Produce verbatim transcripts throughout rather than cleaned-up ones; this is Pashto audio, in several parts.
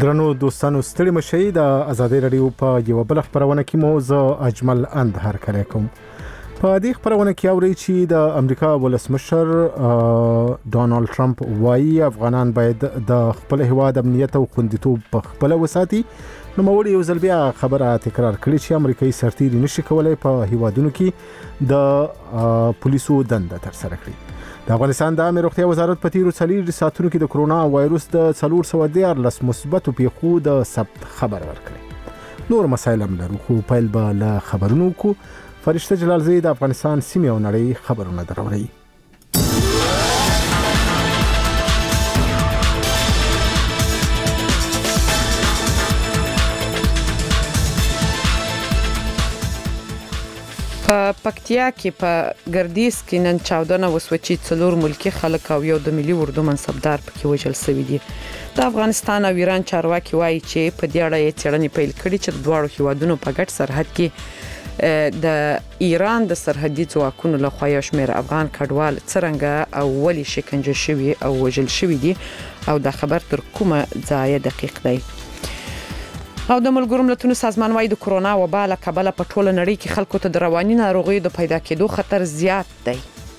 درنو دوستانو ستړي مشئ د ازادي رادیو په یو بل خبرونه کې مو زه اجمل اندهر کړی کوم. په دې خبرونه کې اوري چې د امریکا ولسمشر ډونالد ټرمپ وايي افغانان باید د خپل هیواد امنیت او خوندیتوب په خپل وساتي. نو موري یو ځل بیا خبره تکرار کړي چې امریکایي سرتیري نشي کولای په هیوادونو کې د پولیسو دنده تر سره کړي. د افغانستان د عامه روغتیا وزارت په تیرو څلور ساعتونو کې د کرونا وایروس د څلور سوه دیارلس مثبتو پیښو د ثبت خبر ورکړي. نور مسایل هم لرو خو پیل به له خبرونو کو. فرشته جلالزی د افغانستان سیمه او نړۍ خبرونه دروړي. په پکتیا کې په ګردیز کې نن چاودنه وسوه چې څلور ملکی خلک او یو د ملي اردو منصبدار پکې وژل شوی دي. د افغانستان او ایران چارواکي وایي چې په دې اړه یې څېړنې پیل کړې چې د دواړو هیوادونو په ګډ سرحد کې د ایران د سرحدي ځواکونو لخوا یو شمېر افغان کډوال څرنګه او ولې شکنجه شوي او وژل شوي دي او دا خبر تر کومه ځایه دقیق دی. او د ملګرو ملتونو سازمان وايي د کرونا وبا له کبله په ټوله نړۍ کې خلکو ته د رواني ناروغیو د پیدا کېدو خطر زیات دی.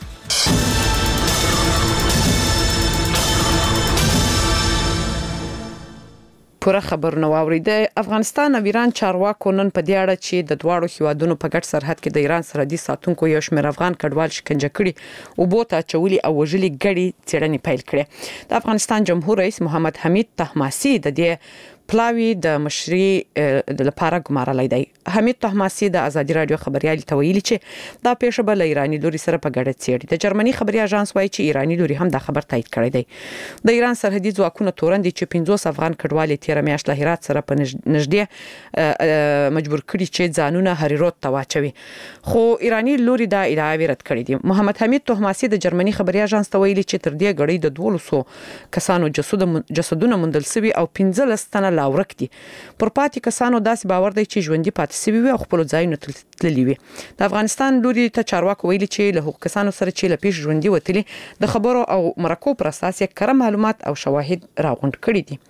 پوره خبرونه واوري. د افغانستان او ایران چارواکو نن په دې اړه چې د دواړو هیوادونو په ګډ سرحد کې د ایران سرحدي ساتونکو یو شمېر افغان کډوال شکنجه کړي او بوته چولي او وژلي ګډي څېړنې پیل کړې. د افغانستان جمهور رئیس محمد حمید طهماسي د دې پلاوی د مشري د لپاره ګمارلای دی. حمید طهماسي د ازادي رادیو خبريال ته ویلي چې دا پیښه بل ایرانی لوري سره په ګډه څېړي. د جرمني خبري اژانس وايي چې ایرانی لوري هم دا خبر تایید کړی دی. د ایران سرحدي ځواکونو تورن دي چې پنځوس افغان کډوال تیر میاشت له هرات سره په نږدې مجبور کړي چې ځانونه هریروت ته واچوي. خو ایرانی لوري دا ادعا رد کړې دي. محمد حمید طهماسي د جرمني خبري اژانس ته ویلي چې تر دې غړي د دوه سوه کسانو جسدونه موندل شوي او پنځلس تنه لا ورک دي. پر پاتې کسانو داسې باور دی چې ژوندۍ پاتې شوي وي او خپل ځایونه تللي وي. د افغانستان لوري ته چارواکو ویلي چې له هغو کسانو سره چې له پیښې ژوندۍ وتلي د خبرو او مرکو پر اساس یې کره معلومات او شواهد راغونډ کړي دي.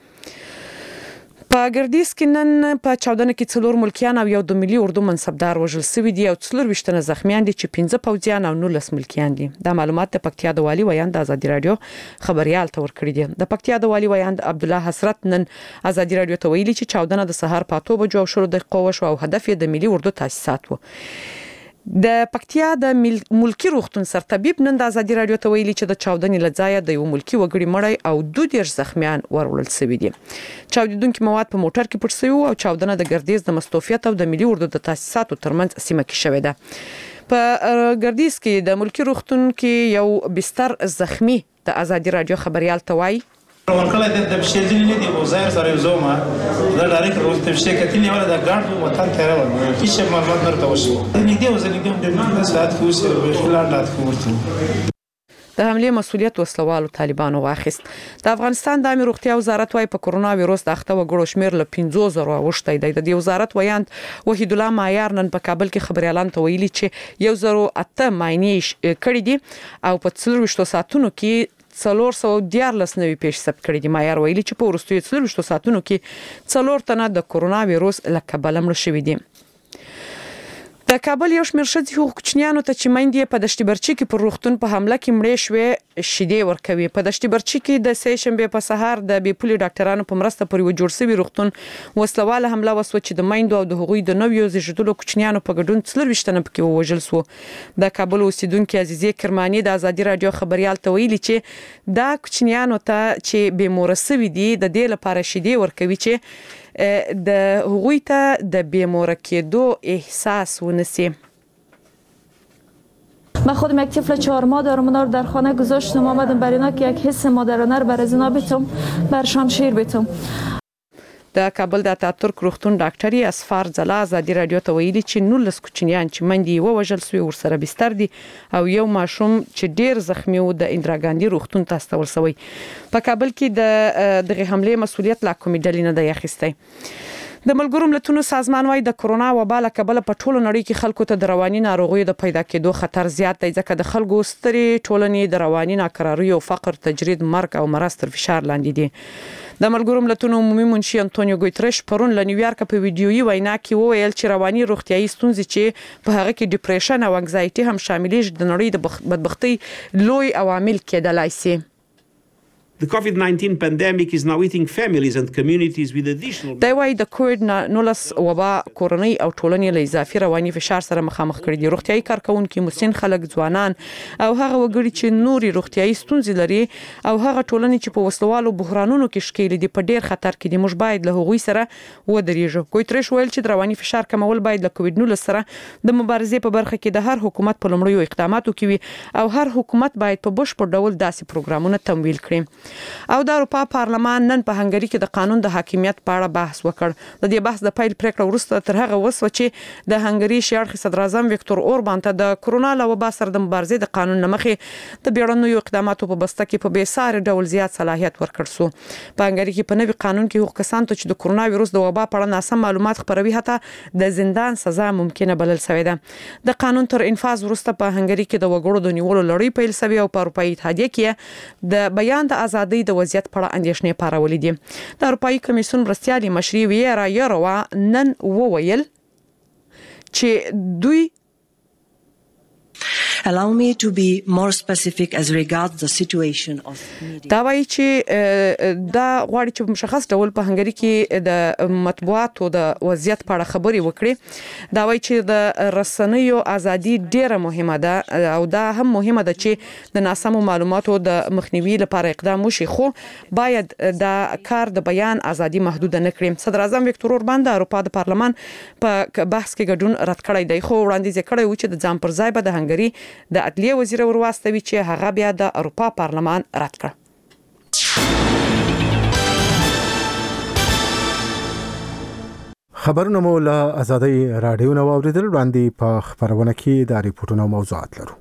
په ګردیز کې نن په چاودنه کې څلور ملکیان او یو د ملي اردو منصبدار وژل شوي دي او څلور ویشتنه زخمیان دي چې پنځه پوځیان او نولس ملکیان دي. دا معلومات د پکتیا د والي ویاند ازادي رادیو خبريال ته ورکړي دي. د پکتیا د والي ویاند عبدالله حسرت نن ازادي رادیو ته ویلي چې چاودنه د سهار په اته بجو او شلو دقیقو وشوه او هدف یې د ملي اردو تاسیسات و. د پکتیا د ملکی روغتون سرطبيب نن د ازادي رادیو ته ویلي چې د چاودنې لځای د یو ملکی وګړي مړی او دوه دیرش زخمیان ورولل شوي دي. چاودیدونکو مواد په موټر کې پټ شوی او چاودنه د ګردیز د مستوفیت او د ملي اردو د تاسیساتو ترمنځ سیمه کې شوې ده. په ګردیز کې د ملکی روغتون کې یو بستر زخمی د ازادي رادیو خبريال ته وایي ورکله د تبشیري لیدي او ظاهر سره زوما دا ډایرکټ روز تبشیر کتلی ولا دا ګارد وطن ته راوړل هیڅ معلومات نه تاسو نږدې او زنګم د ساعت خو سره خلال رات کوته. د حمله مسؤلیت وسلوالو طالبانو واخیست. د افغانستان د عامه روغتیا وزارت وايي په کرونا وایروس د اخته وګړو شمیر له پنځوس زره اوښتی دی. د دې وزارت ویاند وحید الله معیار نن په کابل کې خبريالان ته ویلي چې یو زره اته ماینې کړي دي او په څلور وشتو ساعتونو کې څلور سوه دیارلس نوي پیښې ثبت کړي دي. معیار ویلي چې په وروستیو څلور وشتو ساعتونو کې څلور تنه د کرونا وایروس له کبله مړه شوي دي. د کابل یو شمېر ښځې هغو کوچنیانو ته چې میندې په دشت برچي کې پر روغتون په حمله کې مړې شوې شیدې ورکوي. په دشت برچي کې د سه شنبې په سهار د بې پولې ډاکټرانو په مرسته پر یو جوړ شوي روغتون وسلواله حمله وسوه چې د میندو او د هغوی د نویو زیږیدلو کوچنیانو په ګډون څلور ویشتنه پکې ووژل سو. د کابل اوسیدونکي عزیزې کرماني د ازادي رادیو خبريال ته ویلي چې دا کوچنیانو ته چې بې موره شوي دي د دې لپاره شیدې ورکوي چې د هغوی ته د بیمار کېدو احساس ونسی. من خودم یک طفل چهار ماه دارم، اونا رو در خانه گذاشتم، آمدم برای اینا که یک حس مادرانه رو برای اینا بتم، برشان شیر بتم. د کابل د اتاتورک روغتون ډاکټري اسفار زلا ازادي رادیو ته ویلي چې نولس کوچنیان چې مندي ووژل سوي ورسره بستر دي او یو ماشوم چې ډیر زخمی و د اندرا ګاندي روغتون ته استول شوی. په کابل کې د دغه حمله مسؤلیت لا کومې ډلې نه دی اخیستی. د ملګرو ملتونو سازمان وايي د کرونا وبا له کبله په ټولو نړۍ کې خلکو ته د رواني ناروغیو د پیدا کېدو خطر زیات دی ځکه د خلکو سترې ټولنې د رواني ناکراریو او فقر تجرید مرګ او مرض تر فشار لاندې دي. د ملګرو ملتونو عمومي منشي انټونیو ګوتریش پرون له نیویارک په ویډیويي وینا کې وویل چې رواني روغتيایي ستونزې چې په هغه کې ډیپریشن او انګزایټي هم شاملې د نړۍ د بدبختۍ لوی عوامل کېدلای شي. The COVID nineteen pandemic is now hitting families and communities with additional. دا وايي د کووډ نولس وبا کورنۍ او ټولنې له اضافي رواني فشار سره مخامخ کړي دي. روغتيایي کارکونکو مسن خلک ځوانان او هغه وګړي چې نوري روغتيایي ستونزې لري او هغه ټولنې چې په وسلوالو بحرانونو کې شکیل دي په ډیر خطر کې دي. موږ باید له هغوی سره ودرېږو. ګوتریش ویل چې د رواني فشار کمول باید له کووډ نولس سره د مبارزې په برخه کې د هر حکومت په لومړیو اقداماتو کې وي او هر حکومت باید په بشپړ ډول داسې پروګرامونه تمویل کړي. او د اروپا پارلمان نن په هنګری کې د قانون د حاکمیت په اړه بحث وکړ. د دې بحث د پیل پریکړه وروسته تر هغه وسو چې د هنګری شیاړخ صدر اعظم وکتور اوربان ته د کرونا له وبا سره د مبارزې د قانون نمخې د بیړنیو اقداماتو په بسته کې په بیسار ډول زیات صلاحیت ورکړ سو. په هنګری کې په نوي قانون کې حقوق کسان ته چې د کرونا وایروس د وبا په اړه ناسم معلومات خپروي حتی د زندان سزا ممکنه بلل شوې ده. د قانون تر انفاذ وروسته په هنګری کې د وګړو د نیولو لړۍ پیل شوی او په اروپאי اتحادیه کې د بیان د ازادۍ د وضعیت په اړه اندېښنې پارولې دي. د اروپאי کمیسیون مرستیالي مشري ویرا یوروا نن وویل چې دوی Allow me to be more specific as regards the situation of media. دا وایي چې دا غواړي چې مشخص ډول په هنګری کې د مطبوعاتو د وضعیت په اړه خبري وکړي. دا وایي چې د رسنیو ازادي ډیره مهمه ده او دا هم مهمه ده چې د ناسمو معلوماتو د مخنیوي لپاره اقدام وشي خو باید دا کار د بیان ازادي محدود نه کړي. صدر اعظم وکتور اوربان د اروپا د پارلمان په بحث کې ګډون رد کړی دی خو وړاندیز کړی و چې د ځان پر ځای به د هنګری د عدلیه وزیر ورواستوي چې هغه بیا د اروپا پارلمان رد کړ. خبرونه مو له آزادۍ رادیو نو اوریدل. وړاندې په خبرونه کې د ریپورتونو موضوعات لرو.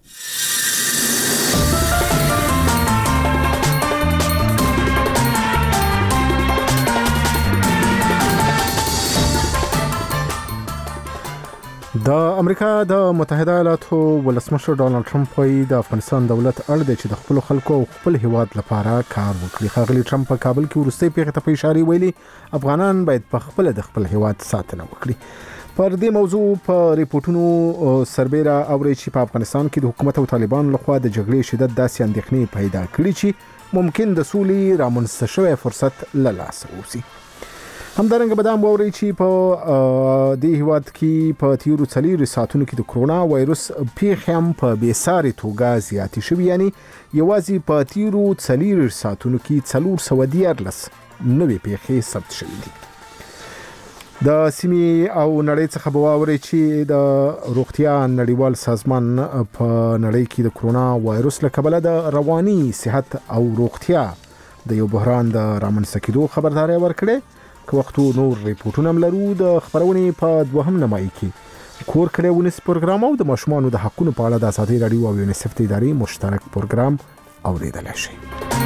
د امریکا د متحده ایالاتو ولسمشر ډونالد ټرمپ وايي د افغانستان دولت اړ دی چې د خپل خلکو او خپل هیواد لپاره کار وکړي. ښاغلي ټرمپ په کابل کې وروستي پیښې ته په اشاره ویلي افغانان باید په خپل د خپل هیواد ساتنه وکړي. پر دې موضوع په ریپورتونو سربېره اوري چې په افغانستان کې د حکومت او طالبان لخوا د جګړې شدت داسې اندېښنې پیدا کړي چې ممکن د سولې رامنځته شوی فرصت له لاسه ووځي. همدارنګه بدام ووري چې په دې هیواد کې په تیرو څلورو ساعتونو کې د کرونا وایروس پیښې هم په بیساري توګه زیاتې شوې. یعنی یوازې په تیرو څلورو ساعتونو کې څلور سوه دیارلس نوې پیښې ثبت شوې دي. د سیمې او نړۍ څخه به واوري چې د روغتیا نړیوال سازمان په نړۍ کې د کرونا وایروس له کبله د رواني صحت او روغتیا د یو بحران د رامنځته کېدو خبرداري ورکړه. که وختو نور ریپورتونه هم لرو. د خبرونې په دوهم نمایي کې کور کړی ونیس پروګرام او د ماشومانو د حقونو په اړه د آزادۍ راډیو او یونیسف د ادارې مشترک پروګرام اوریدلای شئ.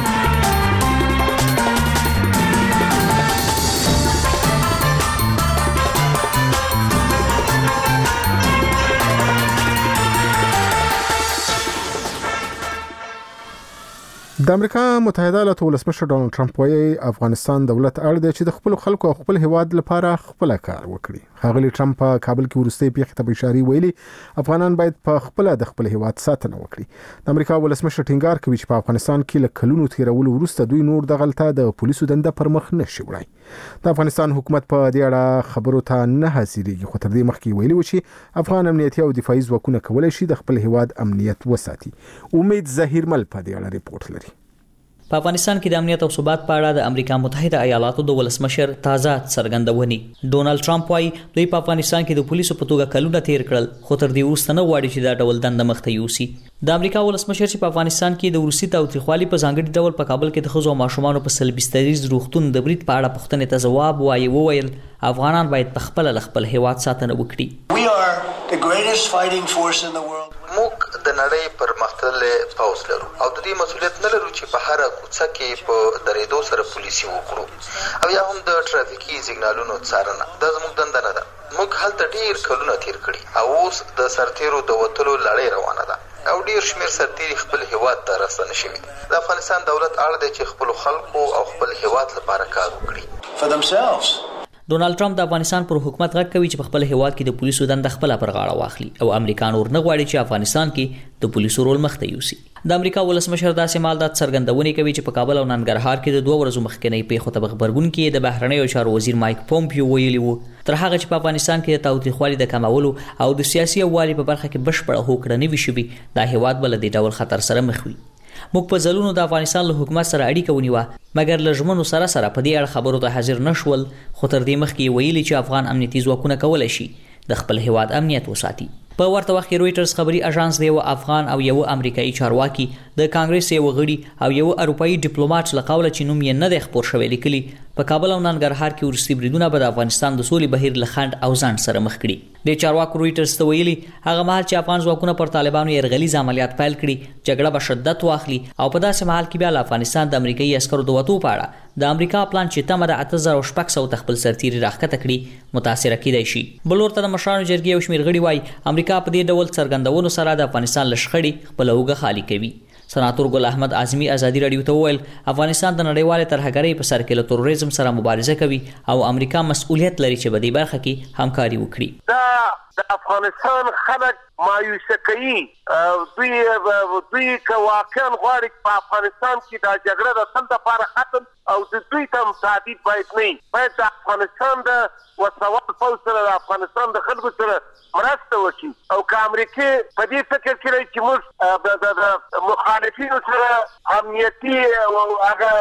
د امریکا متحده ایالاتو ولسمشر ډونالد ټرمپ وايي افغانستان دولت اړ دی چې د خپل خلکو او خپل هیواد لپاره خپل کار وکړي. ښاغلي ټرمپ په کابل کې وروستي پیښې ته په اشاره ویلي افغانان باید په خپل د خپل هیواد ساتنه وکړي. د امریکا ولسمشر ټینګار کوي چې په افغانستان کې له کلونو تیرولو وروسته دوی نور د غلطه د پولیسو دنده پر مخ نشي وړای. د افغانستان حکومت په دې اړه خبرو ته نه حاضرېږي خو تر دې مخکې ویلي و چې افغان امنیتي او دفاعي ځواکونه کولی شي د خپل هیواد امنیت وساتي. امید ظهیرمل په دې اړه ریپورت لري. په افغانستان کې د امنیت او ثبات په اړه د امریکا متحده ایالاتو د ولسمشر تازه څرګندونې. ډونالد ټرمپ وايي دوی په افغانستان کې د پولیسو په توګه کلونه تیر کړل خو تر دې وروسته نه غواړي چې دا ډول دنده مخته یوسي. د امریکا ولسمشر چې په افغانستان کې د روسي تاوتریخوالي په ځانګړي ډول په کابل کې د ښځو او ماشومانو په سلبي ستریز روغتون د برید په اړه پوښتنې ته ځواب وایي وویل افغانان باید په خپل خپل هیواد ساتنه وکړي. We are the greatest fighting force in the world. موږ د نړۍ پرمختللې پوځ لرو او د دې مسؤلیت نه لرو چې په هر کوڅه کې په درېدو سره پولیسي وکړو او یا هم د ټرافیکي سیګنالونو څارنه. دا زموږ دنده نه ده. موږ هلته ډیر کلونه تیر کړي او اوس د سرتیرو د وتلو لړۍ روانه ده. او ډیر شمیر سرتیري خپل هیواد ته راستنه شوي. د افغانستان دولت اړ دی چې خپل خلکو او خپل هیواد لپاره کار وکړي. For themselves. ډونالد ټرمپ د افغانستان پر حکومت غږ کوي چې په خپل هیواد کې د پولیسو دنده خپل پر غاړه واخلي او امریکا نور نه غواړي چې افغانستان کې د پولیسو رول مخ ته یوسي. د امریکا ولسمشر داسې مالدات څرګندونې کوي چې په کابل او ننګرهار کې د دوه ورځو مخکنی پیښو ته خبرګون کې د بهرنیو چارو وزیر مایک پومپیو ویلي وو تر هغه چې په افغانستان کې د تاوتریخوالي د کمولو او د سیاسي یووالي په برخه کې بشپړه هوکړه نه وي شوې، دا هیواد بل د ډول خطر سره مخ وي. موږ په ځلونو د افغانستان له حکومت سره اړیکه ونیوه مګر له ژمنو سره سره په دې اړه خبرو ته حاضر نشول، خو تر دې مخکې ویلي چې افغان امنیتي ځواکونه کولی شي د خپل هیواد امنیت وساتي. په ورته وخت کې رويټرز خبري اژانس دی او افغان او یو امریکایي چارواکي د کانګرس یو غړي او یو اروپאי ډیپلوماټ له قوله چې نوم یې نه دی خبر شوی لیکلي په کابل او ننګرهار کې ورستي بریدونه به د افغانستان د سولې بهیر له خند او ځان سره مخ کړي. د چارواکو رويټرز ته ویلي هغه مهال چې افغان ځواکونه پر طالبانو یرغلیز عملیات پیل کړي جګړه به شدت واخلي او په داسې مهال کې بیا له افغانستان د امریکایي عسکرو د وټو پاړه د امریکا پلان چې تمه د اته زره شپږ سوه تخپل سرتیري راخته کړي متاثر کیدای شي. بل ورته د مشرانو جرګې او شمیر غړي وای امریکا په دې ډول څرګندونو سره د افغانستان لشخړي خپل اوګه خالی کوي. سناتور ګل احمد اعظمي ازادي رادیو ته وویل افغانستان د نړیوال ترهګرۍ په سر کې له تروریزم سره مبارزه کوي او امریکا مسؤلیت لري چې په دې برخه کې همکاري وکړي. د افغانستان خلک مایوسه کوي دوی دوی که واقعا غواړي په افغانستان کې دا جګړه د تل لپاره ختم او د دوی ته تهدید باید نه باید د افغانستان د وسوال پوځ سره د افغانستان د خلکو سره مرسته وکړي او که امریکې په دې فکر کې چې موږ د مخالفینو سره امنیتي او هغه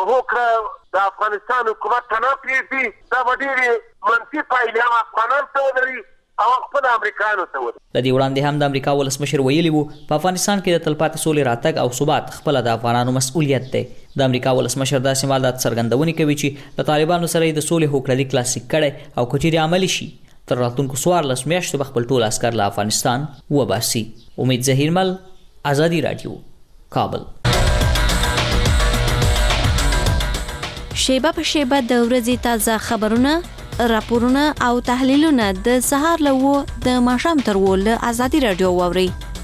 هوکړه د افغانستان حکومت ته نه پرېږدي دا به ډېرې منفي پایلې هم افغانانو ته ولري او خپل امریکایانو ته ولري. د دې وړاندې هم د امریکا ولسمشر ویلي وو په افغانستان کې د تلپاتې سولې راتګ او ثبات خپل د افغانانو مسؤلیت دی. د امریکا ولسمشر داسې مالدات څرګندونې کوي چې د طالبانو سره د سولې هوکړه لیک لاسلیک کړي او کچېرې عملي شي تر راتلونکو څوارلس میاشتو به خپل ټول عسکر له افغانستان وباسي. امید ظهیرمل، ازادي رادیو، کابل. شیبه په شیبه د ورځې تازه خبرونه، راپورونه او تحلیلونه د سهار له وو د ماښام تر وو له ازادي رادیو واوري.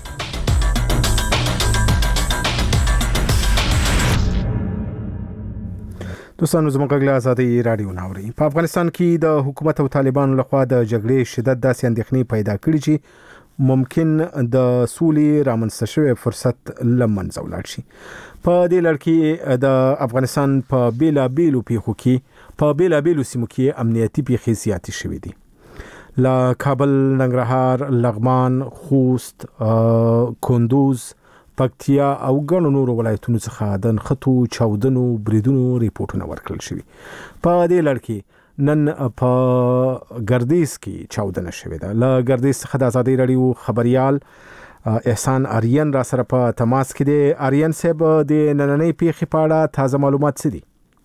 دوستانو زموږ غږ له ازادي رادیو ناوري. په افغانستان کې د حکومت او طالبانو لخوا د جګړې شدت داسې اندېښنې پیدا کړې چې ممکن د سولې رامنځته شوی فرصت لمنځه ولاړ شي. په دې لړ کې د افغانستان په بیلابیلو پیښو کې په بیلابیلو سیمو کې امنیتي پیښې زیاتې شوې دي. له کابل، ننګرهار، لغمان، خوست، کندوز، پکتیا او ګڼو نورو ولایتونو څخه د نښتو، چاودنو، بریدونو ریپورټونه ورکړل شوي. په دې لړ کې نن په ګردیز کې چاودنه شوې ده. له ګردیز څخه د ازادي رادیو خبريال احسان آریان را سره په تماس کې دی. آریان صاحب د نننۍ پیښې په اړه تازه معلومات څه دي؟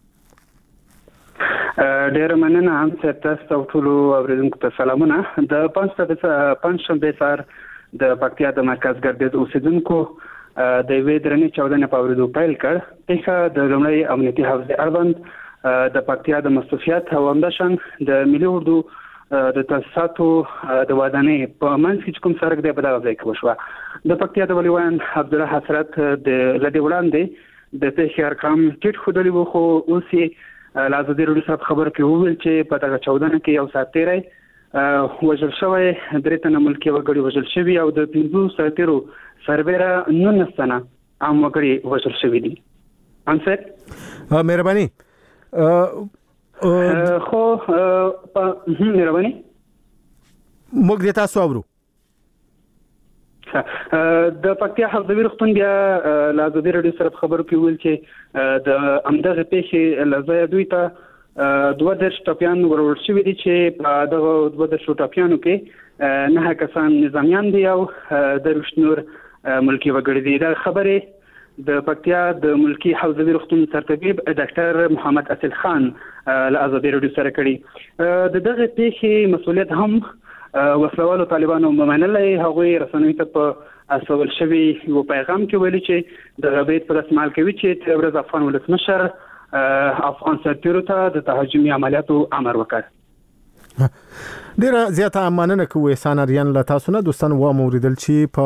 ډېر مننه هم تاسو ته ټول اوریدونکو ته سلامونه. د پنځشنبه سهار د پکتیا د مرکز ګردیز اوسیدونکو د وې درنې چاودنې په اوریدو پیل کړ. پیښه د لومړی امنیتي حوزې اړوند د پکتیا د مصرفیات او همداشان د ملي اردو د تاسیساتو د ودانۍ په منځ کې کوم سرک دی په دغه ځای کې وشوه. د پکتیا د ولیوان عبدالله حسرت د لدې وړاندې د پیښې ارقام ټیټ ښودلي وو، خو اوس یې له ازادي رادیو سره خبر کې وویل چې په دغه چاودنه کې یو ساعت تیری وژل شوی، درې تنه ملکي وګړي وژل شوي او د پنځو سرتیرو سربیره نولس تنه عام وګړي وژل شوي دي. انصر مهرباني خو مهرباني موږ د تاسو اورو. د پکتیا حفظوي روغتون بیا له ازادي رادیو سره خبرو کې ویل چې د همدغه پیښې له ځایه دوی ته دوه دېرش ټاپیان ورور شوي دي چې په دغه دوه دېرشو ټاپیانو کې نهه کسان نظامیان دي او درویشت نور ملکي وګړي دي. دا خبرې د پکتیا د ملکي حفظوي روغتون سرطبیب ډاکټر محمد اصل خان له ازادي رادیو سره کړي. د دغه پیښې مسؤلیت هم وسلوالو طالبانو ومنلی. هغوی رسنیو ته په استول شوي یو پیغام کې ویلي چې د غبیت پر اسمال کوي چې تېره ورځ افغان ولسمشر افغان سرتیرو ته د تهاجمي عملیاتو امر وکړ. ډیره زیاته مننه کوو احسان اریان له تاسو نه دوستان و موریدل چې په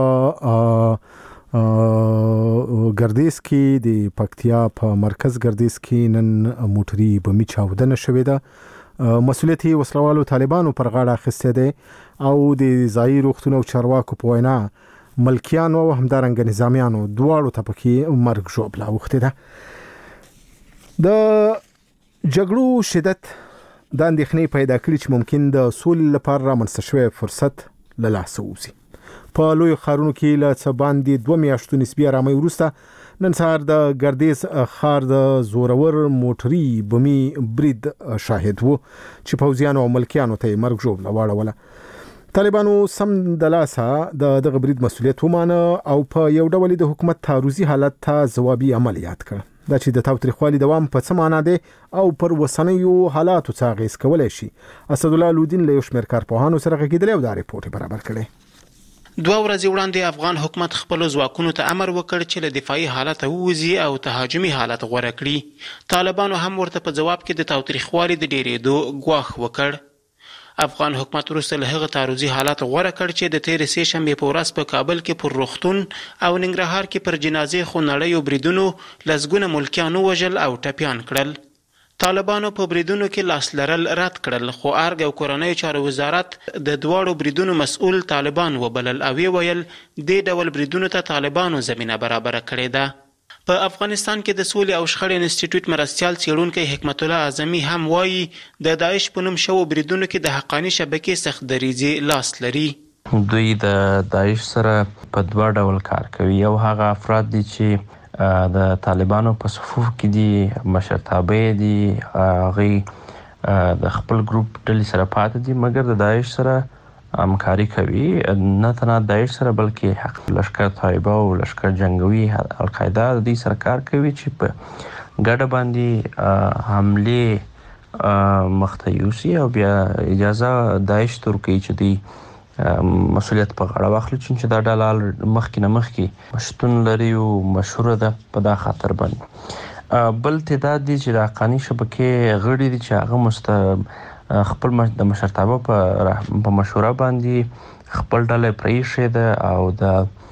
ګردیز کې د پکتیا په مرکز ګردیز کې نن موټري بمي چاودنه شوې ده. مسؤلیت یې وسلوالو طالبانو پر غاړه اخیسته ده او د ځایي روغتون او چارواکو په وینا ملکیانو او همدارنګ نظامیانو دواړو ته پکې مرګ ژوبله اوښتې ده. د جګړو شدت د اندېښنې پیدا کړي چې ممکن د سولې لپاره رامنځته شوی فرصت له لاسه ووځي. په لوی ښارونو کې له څه باندې دوه میاشتو نسبي ارامۍ وروسته نن سهار د ګردیز ښار د زورور موټري بمي برید شاهد وو چې پوځیانو او ملکیانو ته مرګ ژوبله واړوله. طالبانو سم د لاسه د دغه برید مسؤلیت ومانه او په یو ډول د حکومت تعرضي حالت ته ځوابي عملیات کړ. دا چې د تاوتریخوالي دوام په څه معنا دی او پر وسنیو حالاتو څه اغېز کولی شي. اسدالله لودین له یو شمېر کارپوهانو سره غږېدلی او دا ریپورټ برابر کړی. دوه ورځې وړاندې افغان حکومت خپل ځواکونو ته امر وکړ چې له دفاعي حالت ووځي او تهاجمي حالت غوره کړي. طالبانو هم ورته په جواب کې د تاوتریخوالي د ډېرېدو ګواښ وکړ. افغان حکومت وروسته له هغه تعرضي حالت غوره کړ چې د تېرې سې شنبې په ورځ په کابل کې پر روغتون او ننګرهار کې پر جنازې خونړیو بریدونو لسګونه ملکیان ووژل او ټپیان کړل. طالبانو په بریدونو کې لاس لرل رد کړل، خو ارګ او کورنیو چارو وزارت د دواړو بریدونو مسؤل طالبان وبلل او ویل دې ډول بریدونو ته طالبانو زمینه برابره کړې ده. په افغانستان کې د سولې او شخړې انسټیټیوټ مرستیال څېړونکی حکمت الله اعظمي هم وایي د داعش په نوم شوو بریدونو کې د حقاني شبکې سخت دریځې لاس لري. دوی د داعش سره په دوه ډول کار کوي. یو هغه افراد دي چې د طالبانو په صفوف کې دي، مشرتابه دي، هغوی د خپل ګروپ ډلې سره پاتې دي، مګر د داعش سره همکاري کوي. نه تنها داعش سره بلکې لشکر طیبه او لشکر جنگوي القاعده د دې سره کار کوي چې په ګډه باندې حملې مخته یوسي او بیا اجازه داعش تور کوي چې دی مسؤلیت په غاړه واخلي، چې دا ډله مخکې نه مخکې شتون لري او مشهوره ده په دا خاطر باندې. بل تعداد دي چې د حقاني شبکې غړي دي چې هغه مست خپل د مشرتابه په مشوره باندې خپل ډله پرېښې ده او د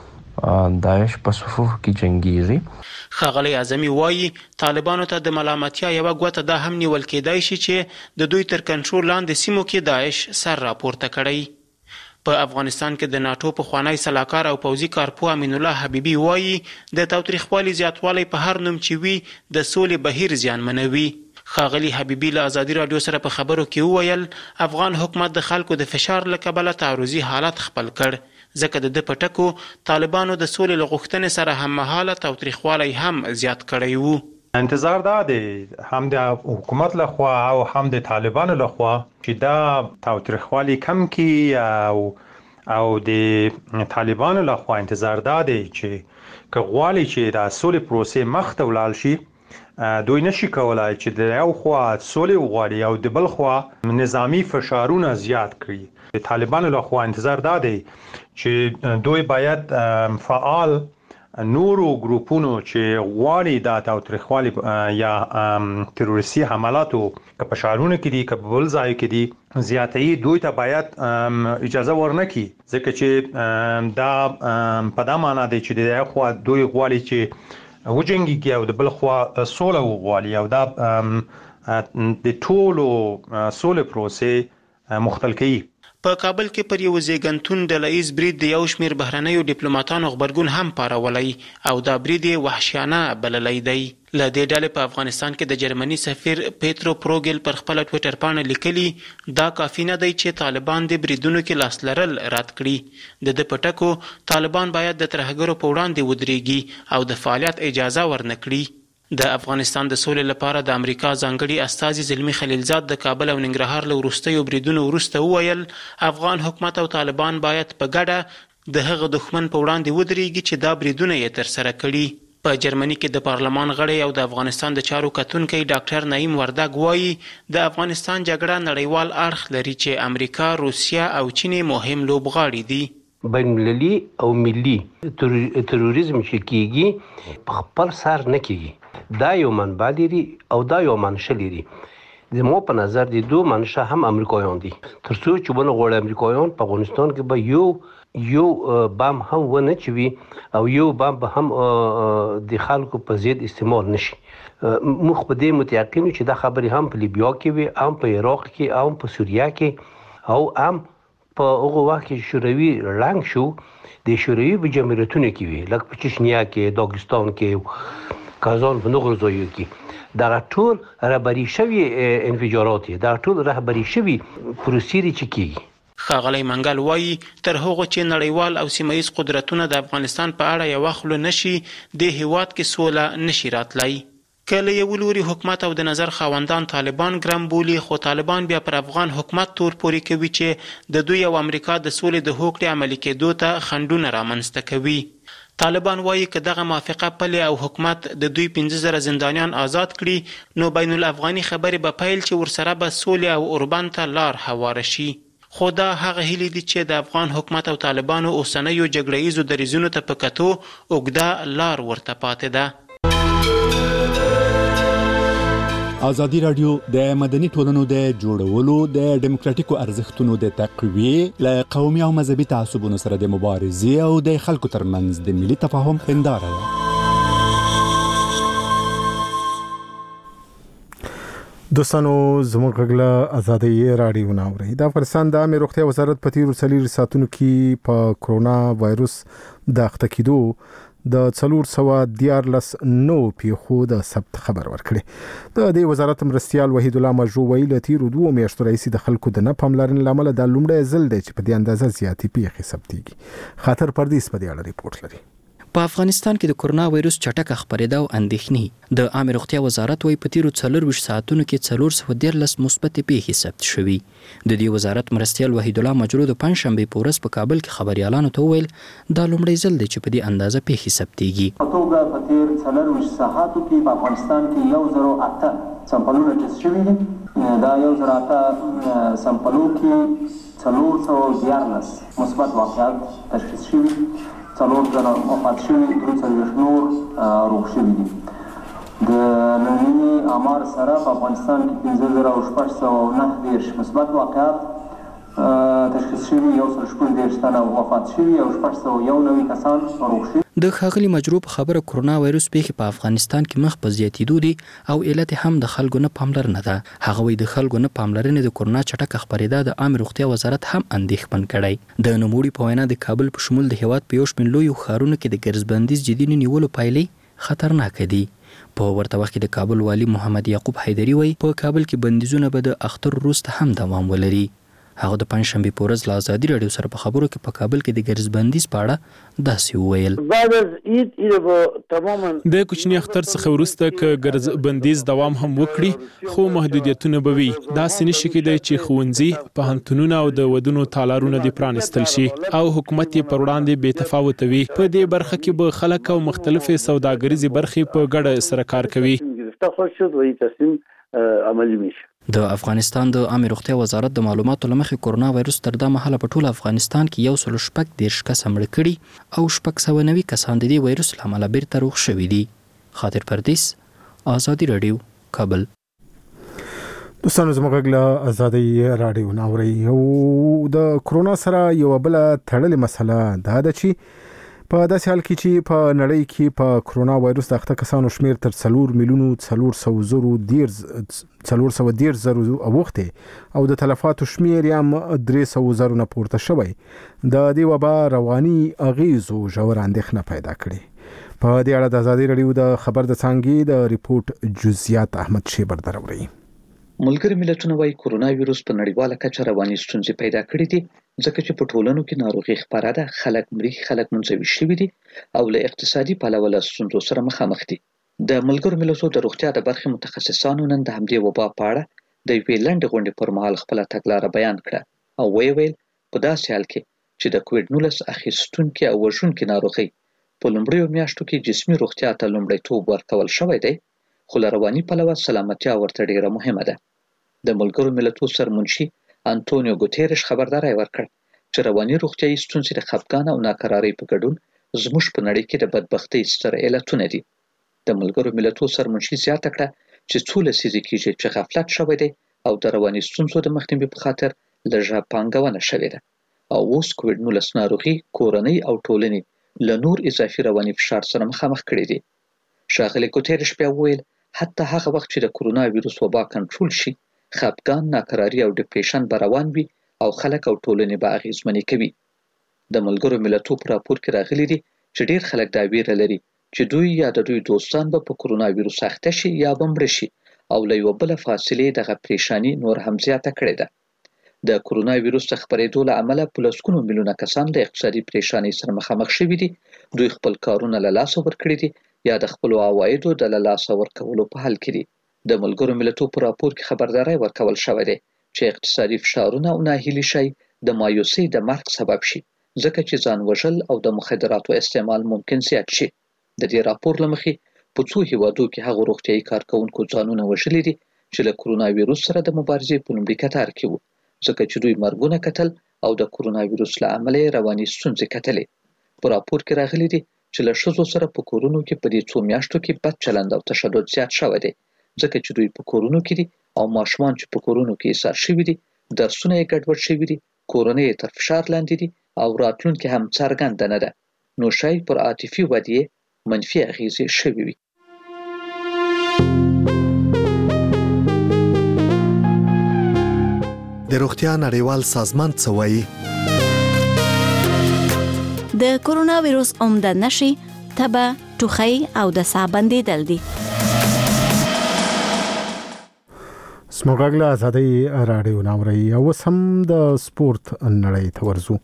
داعش په صفوف کې جنګیږي. ښاغلی اعظمي وایي طالبانو ته د ملامتیا یوه ګوته دا هم نیول کېدای شي چې د دوی تر کنټرول لاندې سیمو کې داعش سر راپورته کړی. په افغانستان کې د ناټو پخوانی سلاکار او پوځي کارپو امین الله حبیبي وایي د تاوتریخوالي زیاتوالی په هر نوم چې وي د سولې بهیر زیانمنوي. ښاغلي حبیبي له ازادي راډیو سره په خبرو کې وویل افغان حکومت د خلکو د فشار له کبله تعرضي حالت خپل کړ، ځکه د ده په ټکو طالبانو د سولې له غوښتنې سره هممهاله تاوتریخوالی هم زیات کړی و. انتظار دا دی هم د حکومت لخوا او هم د طالبانو لخوا چې دا تاوتریخوالی کم کی او او د طالبانو لخوا انتظار دا دی چې که غواړي چې دا سولې پروسې مخ ته ولاړ شي، دوی نشي کولای چې د یو خوا سولې وغواړي او د بل خوا نظامی فشارونه زیات کړي. د طالبانو لخوا انتظار دا دی چې دوی باید فعال نورو ګروپونو چې غواړي دا تاوتریخوالي یا تروریستي حملاتو که په ښارونو کې دي که په بل ځای کې دي زیاتوي، دوی ته باید اجازه ورنکړي، ځکه چې دا په دا معنا دی چې د یو خوا دوی غواړي چې وجنګېږي او د بل خوا سوله وغواړي او دا د ټولو سولې پروسې مختل کوي. په کابل کې پر یو زیږنتون ډلهییز برید د یو شمېر بهرنیو ډیپلوماتانو غبرګون هم پارولی او دا برید یې وحشیانه بللی دی. له دې ډلې په افغانستان کې د جرمني سفیر پیترو پروګل پر خپله ټویټر پاڼه لیکلي دا کافي نه دی چې طالبان د بریدونو کې لاس لرل رد کړي. د ده په ټکو طالبان باید د ترهګرو په وړاندې ودرېږي او د فعالیت اجازه ورنه کړي. د افغانستان د سولې لپاره د امریکا ځانګړي استازي زلمي خلیلزاد د کابل او ننګرهار له وروستیو بریدونو وروسته وویل افغان حکومت او طالبان باید په ګډه د هغه دښمن په وړاندې ودرېږي چې دا بریدونه یې ترسره کړي. په جرمني کې د پارلمان غړی او د افغانستان د چارو کتونکی ډاکټر نعیم وردګ وایي د افغانستان جګړه نړیوال اړخ لري چې امریکا، روسیه او چین مهم لوبغاړي دي. بین المللي او ملي تروریزم چې کیږي په خپل سر نه کیږي، دا یو منبع لري او دا یو منشأ لري. زمو په نظر د دوه منشأ هم امریکایان دي. ترڅو چې ونه غواړي امریکایان په افغانستان کې به یو یو بم هم ونه چوي او یو بم به هم د خلکو په ضد استعمال نشي. مخ په دې متيقن چې دا خبرې هم په لیبیا کې وي، هم په عراق کې، هم په سوریه کې، او هم په هغه وخت کې شوروي رنګ شو د شوروي په جمهوریتونو کې وي، لکه په چچنیا کې، داغستان کې، کازان په نورو ځایونو کې. دا ټول رهبري شوي انفجارات دي، دا ټول رهبري شوي پروسې دي چې کېږي. ښاغلی منګل وایي تر هغو چې نړیوال او سیمه ییز قدرتونه د افغانستان په اړه یوه خوله نشي، د هیواد کې سوله نشي راتلی. که له یو لوري حکومت او د نظر خاوندان طالبان ګرم بولي، خو طالبان بیا پر افغان حکومت تور پورې کوي چې د دوی او امریکا د سولې د هوکړې عملي کېدو ته خنډونه رامنځته کوي. طالبان وایي که دغه موافقه پلې او حکومت د دوی پنځه زره زندانیان آزاد کړي، نو بین الافغاني خبرې به پیل چې ورسره به سولې او اوربند ته لار هواره شي. خو دا هغه هیلې دي چې د افغان حکومت او طالبانو اوسنیو جګړه ییزو دریځونو ته په کتو اوږده لار ورته پاتې ده. ازادي راډیو د مدني ټولنو د جوړولو، د ډیموکراتیکو ارزښتونو د تقویې، له قومي او مذهبي تعصبونو سره د مبارزې او د خلکو ترمنځ د ملي تفاهم هنداره ده. دوستانو زموږ غږ ازادي راډیو ناوړي. د افغانستان د عامه روغتیا وزارت په تیرو څلور ساعتونو کې په کرونا وایروس د اخته کېدو د څلور سوه دیارلس نو پیښو د ثبت خبر ورکړي. د دې وزارت مرستیال وحید الله مجرو ویل تیر دوه میاشتو راځي د خلکو د نه پاملرنې لامل د لومړی ځل دی چې په دې اندازه زیاتې پیښې ثبتېږي. خاطر پردیس په دې اړه ریپورت لري. په افغانستان کې د کرونا وایروس چټک خپرېدا او اندېښنې د عامه روغتیا وزارت وایي په تیرو څلور ساعتونو کې څلور سوه دیارلس مثبت پیښې ثبت شوي. د دې وزارت مرستیال وحید الله مجرو د پنځشنبې په ورځ په کابل کې خبريالانو ته وویل دا لومړی ځل دی چې په دې اندازه پیښې ثبتېږي. په توګه په تیر څلور ساعتو کې په افغانستان کې یو زر اته سمپلونه ټیسټ شوي دي. دا یو زر اته سمپلو کې څلور سوه دیارلس مثبت واقعات تشخیص شوي، څلور زره وفات شوي، درې څلوېښت نور روغ شوي دي. د ننني آمار سره په افغانستان کې پنځه زره او شپږ سوه او نهه دېرش مثبت واقعات تشخیص شوي، یو سل شپږ دېرش تنه وفات شوي او شپږ سوه یو نوي کسان روغ شوي. د ښاغلي مجرو په خبره کرونا وایروس پیښې په افغانستان کې مخ په زیاتېدو دي او علت هم د خلکو نه پاملرنه ده. هغه وایي د خلکو نه پاملرنې د کرونا چټکه خپرېدا د عامه روغتیا وزارت هم اندېښمن کړی. د نوموړي په وینا د کابل په شمول د هیواد په یو شمېر لویو ښارونو کې د ګرځبندیز جدي نه نیولو پایلې خطرناکه دي. په ورته وخت کې د کابل والی محمد یعقوب حیدري وایي په کابل کې بندیزونه به د اختر وروسته هم دوام ولري. هغه د پنځشنبې په ورځ له ازادي راډیو سره په خبرو کې په کابل کې د ګرځبندیز په اړه داسې وویل. د کوچني اختر څخه وروسته که ګرځبندیز دوام هم وکړي خو محدودیتونه به وي. داسې نشي کېدای چې ښوونځي، پوهنتونونه او د ودونو تالارونه دې پرانیستل شي او حکومت یې پر وړاندې بې تفاوته وي. په دې برخه کې به خلک او مختلفې سوداګریزې برخې په ګډه سره کار کوي. د افغانستان د عامه روغتیا وزارت د معلوماتو لمخې کرونا وایروس تر دا مهاله په ټول افغانستان کې یو سل شپږ دېرش کسه مړه کړي او شپږ سوه نوي کسان د دې وایروس له امله بیرته روغ شوي دي. خاطر پردیس، ازادي راډیو، کابل. دوستانو زموږ غږ له ازادي راډیو ناوړي. او د کرونا سره یو بل تړلې مسله دا ده چې په داسې حال کې چې په نړۍ کې په کرونا وایروس د اخته کسانو شمیر تر څلور میلیونو څلور سوه زرو دیرز څلور سوه دیرز زرو اوښتی او د تلفاتو شمیر هم درې سوه زرو نه پورته شوی. د دې وبا رواني اغیزو ژور اندېښنه پیدا کړې. په دې اړه د ازادي راډیو د خبر د څانګې د ریپورت جزئیات احمد شیبر دروړي. ملګری ملتونه وايي کرونا وایروس په نړیواله کچه رواني ستونزې پیدا کړې دي ځکه چې په ټولنو کې ناروغي خپره ده، خلک مري، خلک منزوي شوي دي او له اقتصادي پلوه له ستونزو سره مخامخ دي. د ملګرو ملتونو د روغتیا د برخې متخصصانو نن د همدې وبا په اړه د یوې لنډې غونډې پر مهال خپله تګلاره بیان کړه او ویې ویل په داسې حال کې چې د کووډ نولس اخیستونکې او وژونکې ناروغۍ په لومړیو میاشتو کې جسمي روغتیا ته لومړیتوب ورکول شوی دی، خو له رواني پلوه سلامتیا ورته ډېره مهمه ده. د ملګرو ملتونو سرمنشي انټونیو ګوتيرش خبرداری ورکړ چې رواني روغتیايي ستونزې د خفګان او ناکرارۍ په ګډون زموږ په نړۍ کې د بدبختۍ ستر علتونه دي. د ملګرو ملتونو سرمنشي زیاته کړه چې څو لسیزې کېږي چې غفلت شوی دی او د رواني ستونزو د مخنیوي په خاطر لږه پانګونه شوې ده او اوس کووډ نولس ناروغي کورنۍ او ټولنې له نور اضافي رواني فشار سره مخامخ کړي دي. ښاغلي ګوتریش بیا وویل حتی هغه وخت چې د کرونا ویروس وبا کنټرول شي خپګان، ناقراري او ډیپریشن به روان وي او خلک او ټولنې به اغېزمنې کوي. د ملګرو ملتونو په راپور کې راغلي دي چې ډیر خلک دا ویره لري چې دوی یا د دوی دوستان به په کرونا ویروس اخته شي یا به مړه شي او له یوه بله فاصلې دغه پریشاني نور هم زیاته کړې ده. د کرونا ویروس د خپرېدو له امله په لسګونو میلیونه کسان د اقتصادي پریشانۍ سره مخامخ شوي دي. دوی خپل کارونه له لاسه ورکړي دي یا د خپلو عوایدو د له لاسه ورکولو په حال کې دي. د ملګرو ملتونو په راپور کې خبرداری ورکول شوی دی چې اقتصادي فشارونه او ناهیلي شی د مایوسۍ د مرګ سبب شي ځکه چې ځان وژل او د مخدراتو استعمال ممکن زیات شي. د دې راپور له مخې په څو هیوادو کې هغو روغتیایي کارکوونکو ځانونه وژلي دي چې له کرونا ویروس سره د مبارزې په لومړي کتار کې وو ځکه چې دوی مرګونه کتل او د کرونا ویروس له امله یې رواني ستونزې کتلې. په راپور کې راغلي دي چې له ښځو سره په کورونو کې په دې څو میاشتو کې بد چلند او تشدد زیات شوی دی ځکه چې دوی په کورونو کې دي او ماشومان چې په کورونو کې ایسار شوي دي درسونه یې ګډوډ شوي دي، کورنۍ یې تر فشار لاندې دي او راتلونکې هم څرګنده نه ده، نو شاید پر عاطفي ودې منفي اغیزې شوي وي. د روغتیا نړیوال سازمان څه وایي؟ د کرونا ویروس عمده نښې تبه، ټوخی او د ساه بندېدل دي. سموږ له ازادۍ راډیو ناوري او سم د سپورت نړۍ ته ورځو.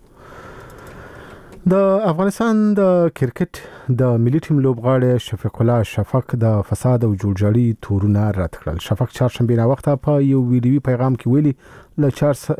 د افغانستان د کرکټ د ملي ټیم لوبغاړی شفیق الله شفق د فساد او جوړجاړي تورونه رد کړل. شفق چهارشنبه وخت په یو ویډیوي پیغام کې ویلي له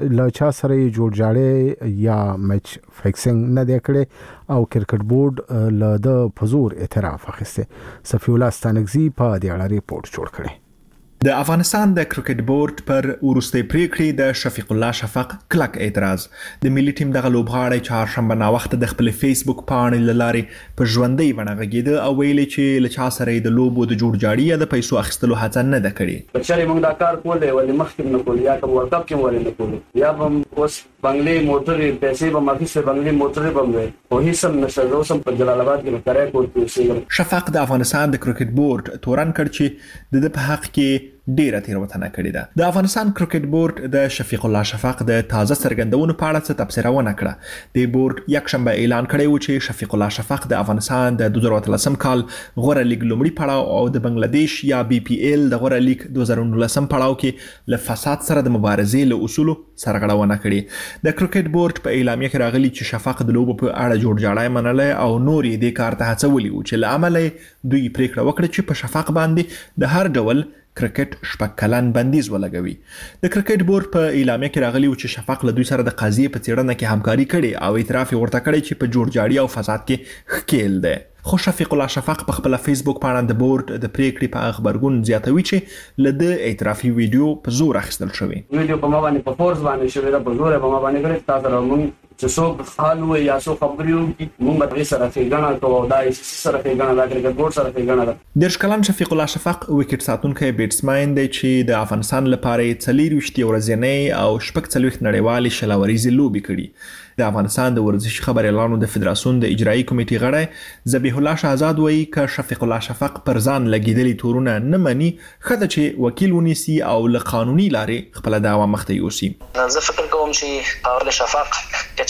چا سره جوړجاړي یا میچ فکسینګ نه دی کړی او کرکټ بورډ له د پزور اعتراف اخیسته. صفی الله ستانګزی په دې اړه ریپورت جوړ کړی. د افغانستان د کرکټ بورډ پر ورستۍ پریکړې د شفیق الله شفق کلک اعتراض. د ملي ټیم دغه لوبغاړی چهارشنبه ناوخته د خپل فیسبوک پاڼې له لارې په ژوندۍ بڼه غږېده او ویلي چې له چا سره د لوبو د جوړجاړي یا د پیسو اخیستلو هڅه نه ده کړې. بچاري موږ دا کار کولای ولې مخکې نه کول یا کوم ورلد کپ کې ولې نه کول یا هم اوس بنگلې موټرې پیسې به مخکې سره بنگلې موټرې به وي او هیڅ هم نشته. زه اوسم په جلال آباد کې کارای کوم. شفق د افغانستان د کرکټ بورډ تورن کړ چې د په حق کې ډیره تیروتنه کړې ده. د افغانستان کرکټ بورډ د شفیق الله شفق د تازه څرګندونو په اړه څه تبصره ونه کړه. د بورډ یکشنبه اعلان کړی و چې شفیق الله شفق د افغانستان د دوه زره اتلسم کال غوره لیګ لومړي پړاو او د بنگلاديش یا بي پي ال د غوره لیګ دوه زره نولسم پړاو کې له فساد سره د مبارزې له اصولو سرغړونه کړې. د کرکټ بورډ په اعلامیه کې راغلي چې شفق د لوبو په اړه جوړجاړی منلای او نور یې د کار ته هڅولي و چې له امله دوی پریکړه وکړه چې په شفق باندې د هر ډول کرکټ شپږ کلن بندیز ولګوي. د کرکټ بورډ په اعلامیه کې راغلی و چې شفق له دوی سره د قضیې په څېړنه کې همکاري کړې او اعتراف یې ورته کړی چې په جوړجاړي او فساد کې ښکیل دی. خو شفیق الله شفق په خپل فیسبوک باندې د بورډ د پریکړې په خبرګون زیاتوي چې له د اعترافي ویډیو په زور اخیستل شوی. ویډیو په ما باندې په فورس باندې شوی دا په زور په ما باندې کړی. تاسو راومن چې څو حال وي یا څو خبريو موږ به سره څنګه کوو دا یې سره څنګه دا کرکټ بورډ سره څنګه. د شکلان شفیق الله شفق وکټ ساتونکی بیټسمن دی چې د افغانستان لپاره څلور وشتي ورځنی او شپږ څلويخ نړیوالې شلاوريزي لوبي کړي. د افغانستان د ورزشي خبريالانو د فدراسیون د اجرایی کمیټې غړی ذبیح الله شهزاد وایي ک شفیق الله شفق پر ځان لګیدلي تورونه نه مني خدای چې وکیل ونیسي او له قانوني لارې خپل دعوا مخته یوسي. زه فکر کوم چې اول شفق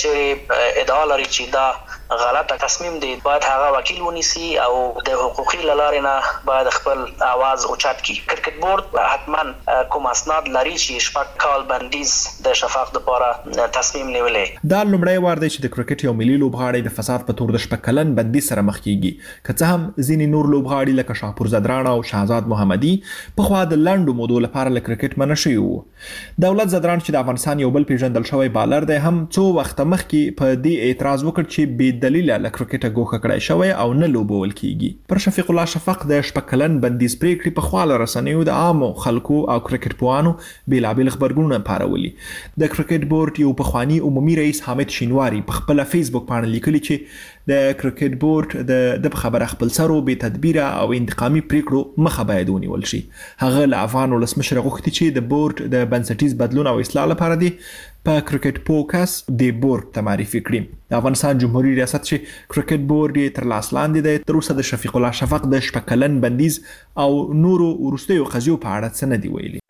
کچېری ادعا لري چې دا غلطه تصمیم دی باید هغه وکیل ونیسي او د حقوقي لارې نه باید خپل आवाज اوچت کړي. کرکټ بورډ حتما کوم اسناد لري چې شپږ کال بندیز د شفق لپاره تصمیم نیولې. دا لومړی وار دی چې د کرکټ یو ملي لوبغاړی د فساد په تور د شپږ کلن بندیز سره مخ کیږي. که څه هم ځینې نور لوبغاړي لکه شاهپور زدران او شهزاد محمدي په خوا د لنډو مودو لپاره له کرکټ منع شوي وو. دولت زدران چې د افغانستان یو بل پیژندل شوی بالر دی هم څو وخت مخکې په دې اعتراض وکړ چې بې بې دلیله له کرکټه ګوښه کړای شوی او نه لوبول کیږي. پر شفیق الله شفق د شپږ کلن بندیز پریکړې په خواله رسنیو د عامو خلکو او کرکټ پوهانو بېلابېل خبرګونونه پارولي. د کرکټ بورډ یو پخوانی عمومي رئیس حامد شینواری په خپل فیسبوک باندې لیکلي چې د کرکټ بورډ د د خبره خپل سرو بې تدبیره او انتقامي پریکړو مخه باید ونیول شي. هغه له افغان ولسمشر غوښتي چې د بورډ د بنسټیز بدلون او اصلاح لپاره دی په کرکټ پوکس د بورډ ته معرفي کړي. د افغانستان جمهوریت ریاست چې کرکټ بورډ تر لاس لاندې دی تر اوسه د شفیق الله شفق د شپږ کلن بندیز او نورو وروستیو قضیو په اړه څه نه دي ویلي.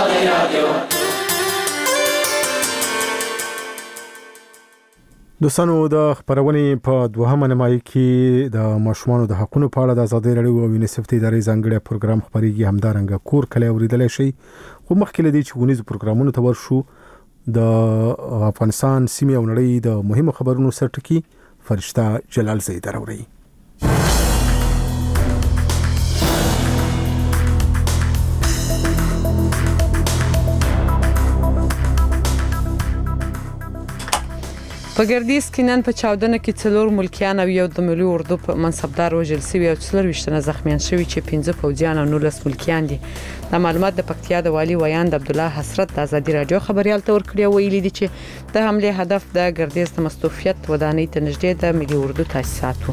دوستانو د خبرونې په دوهمه نیمایي کې د ماشومانو د حقوقو په اړه د ازادي راډیو او یونیسف د ادارې ځانګړي پروګرام خبريږي همدارنګه کور کله اوریدلای شي. خو مخکې لدی چې ونیز پروګرامونو ته ورشو د افغانستان سیمه او نړۍ د مهمو خبرونو سرټکی فرشته جلال زید راوړي. په ګردیز کې نن په چاودنه کې څلور ملکیان او یو د ملي اردو په منصبدار وژل شوی او څلور وشتنه زخمیان شوی چې پنځه پوځیان او نولس ملکیان دي. د معلومات د پکتیا د والی ویاند عبد الله حسرت د ازادي رادیو خبريال ته ورکړی ویلي دي چې د حمله هدف د ګردیز د مستوفیت ودانۍ ته نږدې د ملي اردو تاسیسات وو.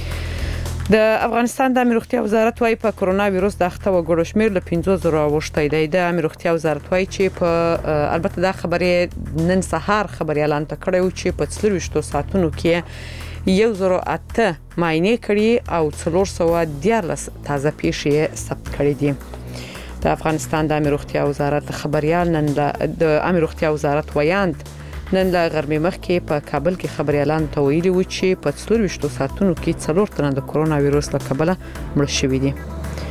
د افغانستان د امنیت روغتیا وزارت وايي په کرونا وایرس د اخته وګړو شمیر له پنځه زره اوښتې دی. د امنیت روغتیا وزارت وايي چې په البته دا خبره نن سهار خبري اعلان کړی و چې په څلور ساعتونو کې یو زره اته معاینه کړي او څلور سوه دیارلس تازه پیښې ثبت کړي دي. د افغانستان د امنیت روغتیا وزارت خبريال نن د امنیت روغتیا وزارت ویاند نن لا غرمې مخکې په کابل کې خبري اعلان ته ویلي و چې په څلور ساعتونو کې څلور تنه د کرونا وایرس له کبله مړ شوي دي.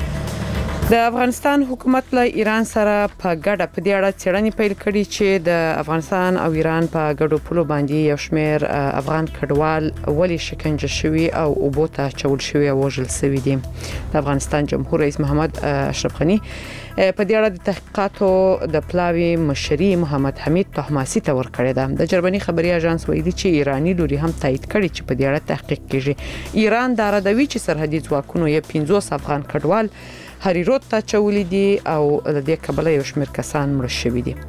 د افغانستان حکومت له ایران سره په ګډه په دې اړه څېړنې پیل کړې چې د افغانستان او ایران په ګډو پولو باندې یو شمېر افغان کډوال ولې شکنجه شوي او اوبو ته اچول شوي او وژل شوي دي. د افغانستان جمهور رئیس محمد اشرف غني په دې اړه د تحقیقاتو د پلاوی مشري محمد حمید طهماسي ته ورکړی ده. د جرمني خبري اژانس ویلي چې ایرانی لوري هم تایید کړي چې په دې اړه تحقیق کیږي. ایران دا ردوي چې سرحدي ځواکونو یې پنځوس افغان کډوال هریرود ته چولې دي او د دې کبله یو شمېر کسان مړ شوي دي.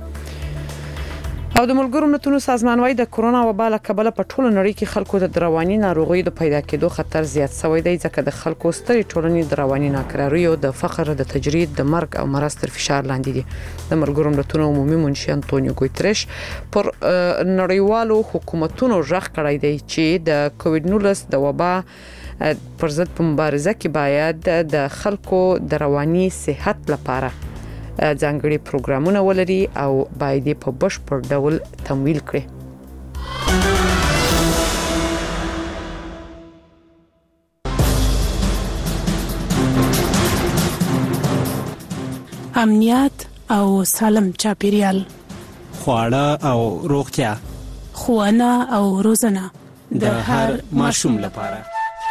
او د ملګرو ملتونو سازمان وايي د کرونا وبا له کبله په ټوله نړۍ کې خلکو د رواني ناروغیو د پیدا کېدو خطر زیات شوی دی ځکه د خلکو ستري ټولنې د رواني ناکراریو د فقر د تجرید د مرګ او مرض تر فشار لاندې دي. د ملګرو ملتونو عمومي منشي انټونیو ګوتریش پر نړیوالو حکومتونو ژغ کړی دی چې د کووډ نولس د وبا پر ضد په مبارزه کې باید د خلکو د رواني صحت لپاره ځانګړي پروګرامونه ولري او باید په بشپړ ډول تمویل کړي. امنیت او سالم چاپیریال، خواړه او روغتیا، ښوونه او روزنه د هر ماشوم لپاره.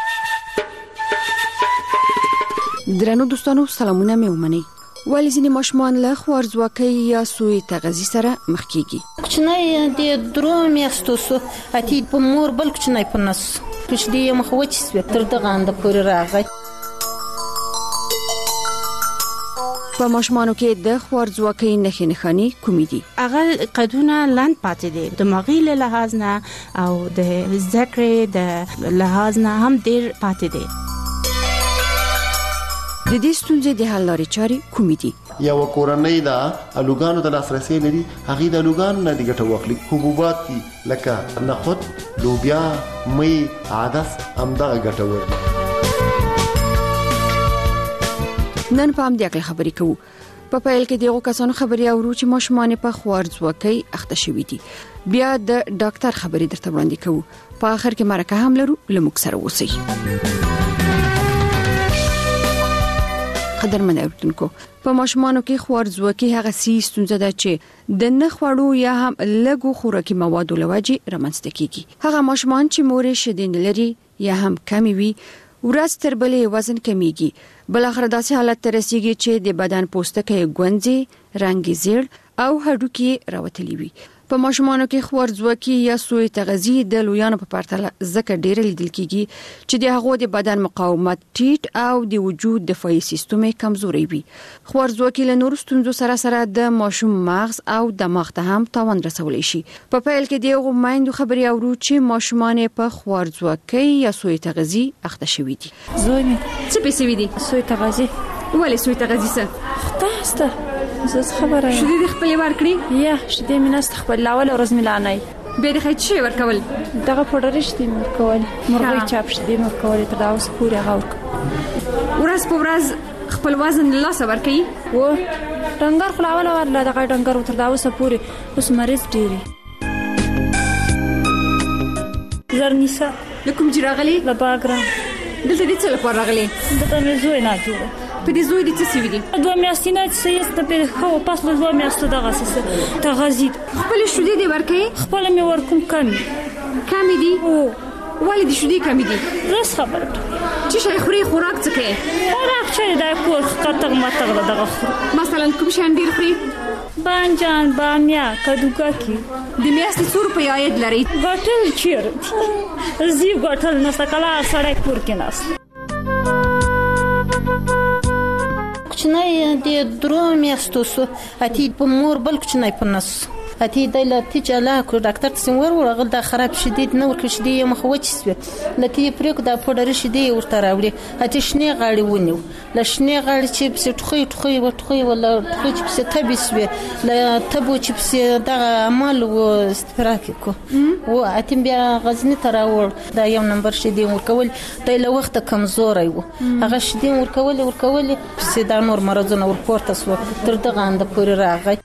درنو دوستانو سلامونه مې ومنئ. ولی ځینې ماشومان له خوارځواکۍ یا سوء تغذیې سره مخ کیږي. کوچنی د درو میاشتو سو اتی په مور بل کوچنی په نس کوچنی مخ وچ سو تر دغه اند پورې راغی. په ماشومانو کې د خوارځواکۍ نښې نښانې کومې دي؟ هغه قدونه لاند پاتې دي، دماغي له لحاظ نه او د ذکر د لحاظ نه هم ډیر پاتې دي. د دې ستونزې د حل لارې چارې کومې دي؟ یو کورنۍ دا الوګانو ته لاسرسي لري، هغه د الوګانو نه د ګټه واخلي. حبوبات دي لکه نخود، لوبیا، مې، عدس همدغه ګټه ورکړي. نن په همدې اړه خبرې کوو. په پیل کې دغه کسانو خبري اورو چې ماشومان په خوارځواکۍ اخته شوي دي. بیا د ډاکټر خبري درته وړاندې کوو. په اخر کې مرکه هم لرو، لموږ سره اوسئ. قدرمن اوریدونکو، په ماشومانو کې خوارځواکي هغه سي ستونزه ده چې د نه خوړو یا هم لږو خوراکي موادو لوجې رامنځته کیږي. هغه ماشومان چې مورې شیدې لري یا هم کمی وي، ورځ تر بلې وزن کمیږي. بل اخر داسې حالت ته رسیږي چې د بدن پوستکی ګونځي، رنګ زیړ او هډوکي راوتلي وي. په ماشومانو کې خوارځواکي یا سوء تغذیه د لویانو په پرتله ځکه ډېر لیدل کیږي چې د هغو د بدن مقاومت ټیټ او د وجود دفاعي سیستم کمزوري وي. خوارځواکي له نورو ستونزو سره سره د ماشوم مغز او دماغ ته هم تاوان رسولی شي. په پیل کې دغه مایندو خبري اورو چې ماشومان په خوارځواکي یا سوء تغذیه اخته شوي دي. زوی می څه پېښې وي دي؟ سوء تغذیه. ولې سوء تغذیه څه؟ تاسو زه خبره شې د خپل ورکړي یا شې د میناست خپل لاول ورځ ملانای به د خېچ شي ورکول دغه پډرش دي ورکول مرغۍ چاپ شې دي ورکول تر دا اوس پورې غوړ ورځ په ورځ خپل وزن له لاسه ورکړي و ډنګر خلاول ورله دغه ډنګر تر دا اوس پورې اوس مریض ډيري زرنیسا لکم جراغلي لا باګرام دلته دې څه لپاره راغلي؟ دته مې زوی نه جوړه په دې زوی دې څه سوي دي؟ دوه میاشتې نه چې یې په خو پاس له دوه میاشتو دغه څه تغذید خپل شودې دې ورکې خپل مې ورکوم کمی کمی دي او ولې دې شودې کمی دي؟ زه خبره چې شي خوري خوراک څه کوي؟ خوراک چې دا کور خطر ماته دغه مثلا کوم شان ډیر خوري؟ بانجان بامیا کدوګاکی د میاشتې څو روپۍ عاید لري؟ ګټل چیرته زی ګټل نه سکلا سړی کور کې ناس کوچنی د درو میاشتو سو اتی په مور بل کوچنی په نس اتی د لتی چلا کو ډاکټر څنګه ورغل دا خراب شدید نه ورکړ شدی مخ وچ سو لتی پرېک دا پډر شدی ورته راوړي اتی شنه غاړي ونیو لشنه غاړي چې په ټخوي ټخوي وټخوي ولا ټخوي چې په تبي سو لا تبو چې په دا عمل و استفراک کو و اتی بیا غزنی تراور دا یو نمبر شدی ورکول د له وخت کمزوري و هغه شدی ورکول ورکول په دا نور مرزونه ورپورته سو تر دغه اند پورې راغی.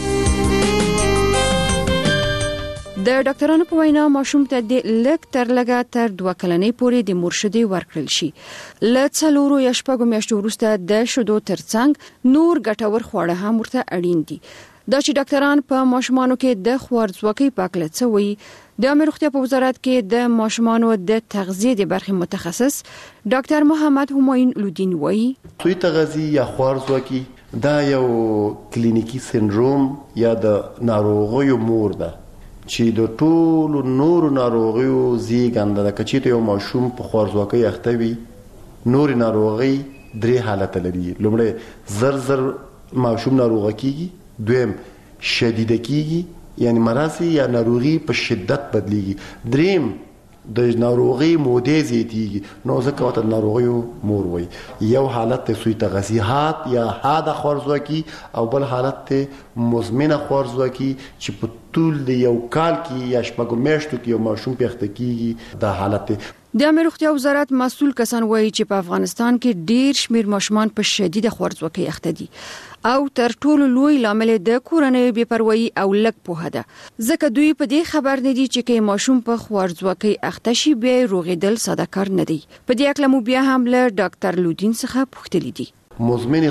د ډاکټرانو په وینا ماشوم ته د لک تر لګا تر دوه کلنې پورې د مرشدي ورکړل شي. ل څلورو یا شپږو میاشتو وروسته د شودو ترڅنګ نور ګټور خواړه هم ورته اړین دي. دا چې ډاکټران په ماشومانو کې د خوارځواکۍ په اړه څه وایي، د عامه روغتیا په وزارت کې د ماشومانو د تغذیه د برخې متخصص ډاکټر محمد همایون لودین وایي سوء تغذیه یا خوارځواکي دا یو کلینیکی سندروم یا د ناروغیو مور ده چې د ټولو نورو ناروغیو زیږنده ده. کچې ته یو ماشوم په خوارځواکۍ اخته وي نورې ناروغۍ درې حالته لري. لومړی زر زر ماشوم ناروغه کیږي، دویم شدیده کیږي یعنی مرض یا ناروغي په شدت بدلیږي، دریم د ناروغي مودې زیاتیږي نو ځکه وته ناروغیو مور وي. یو حالت ته سوء تغذیهات یا حاده خوارځواکي او بل حالت ته مزمنه خوارځواکي چې په ټول د یو کال کې یا شپږ میاشتو کې یو ماشوم پیښته کیږي. دا حالت د عامه روغتیا وزارت مسؤل کسان وایي چې په افغانستان کې ډیر شمیر ماشومان په شدیده خوارځواکۍ اخته دي او تر ټولو لوی لامل د کورنۍ بې پروايي او لږ پوهه ده، ځکه دوی په دې خبر نه دي چې کې ماشوم په خوارځواکۍ اخته شي بیا روغېدل ساده کار نه دی. په دې اړه مو بیا هم له ډاکټر لودین څخه پوښتنه دي. مزمن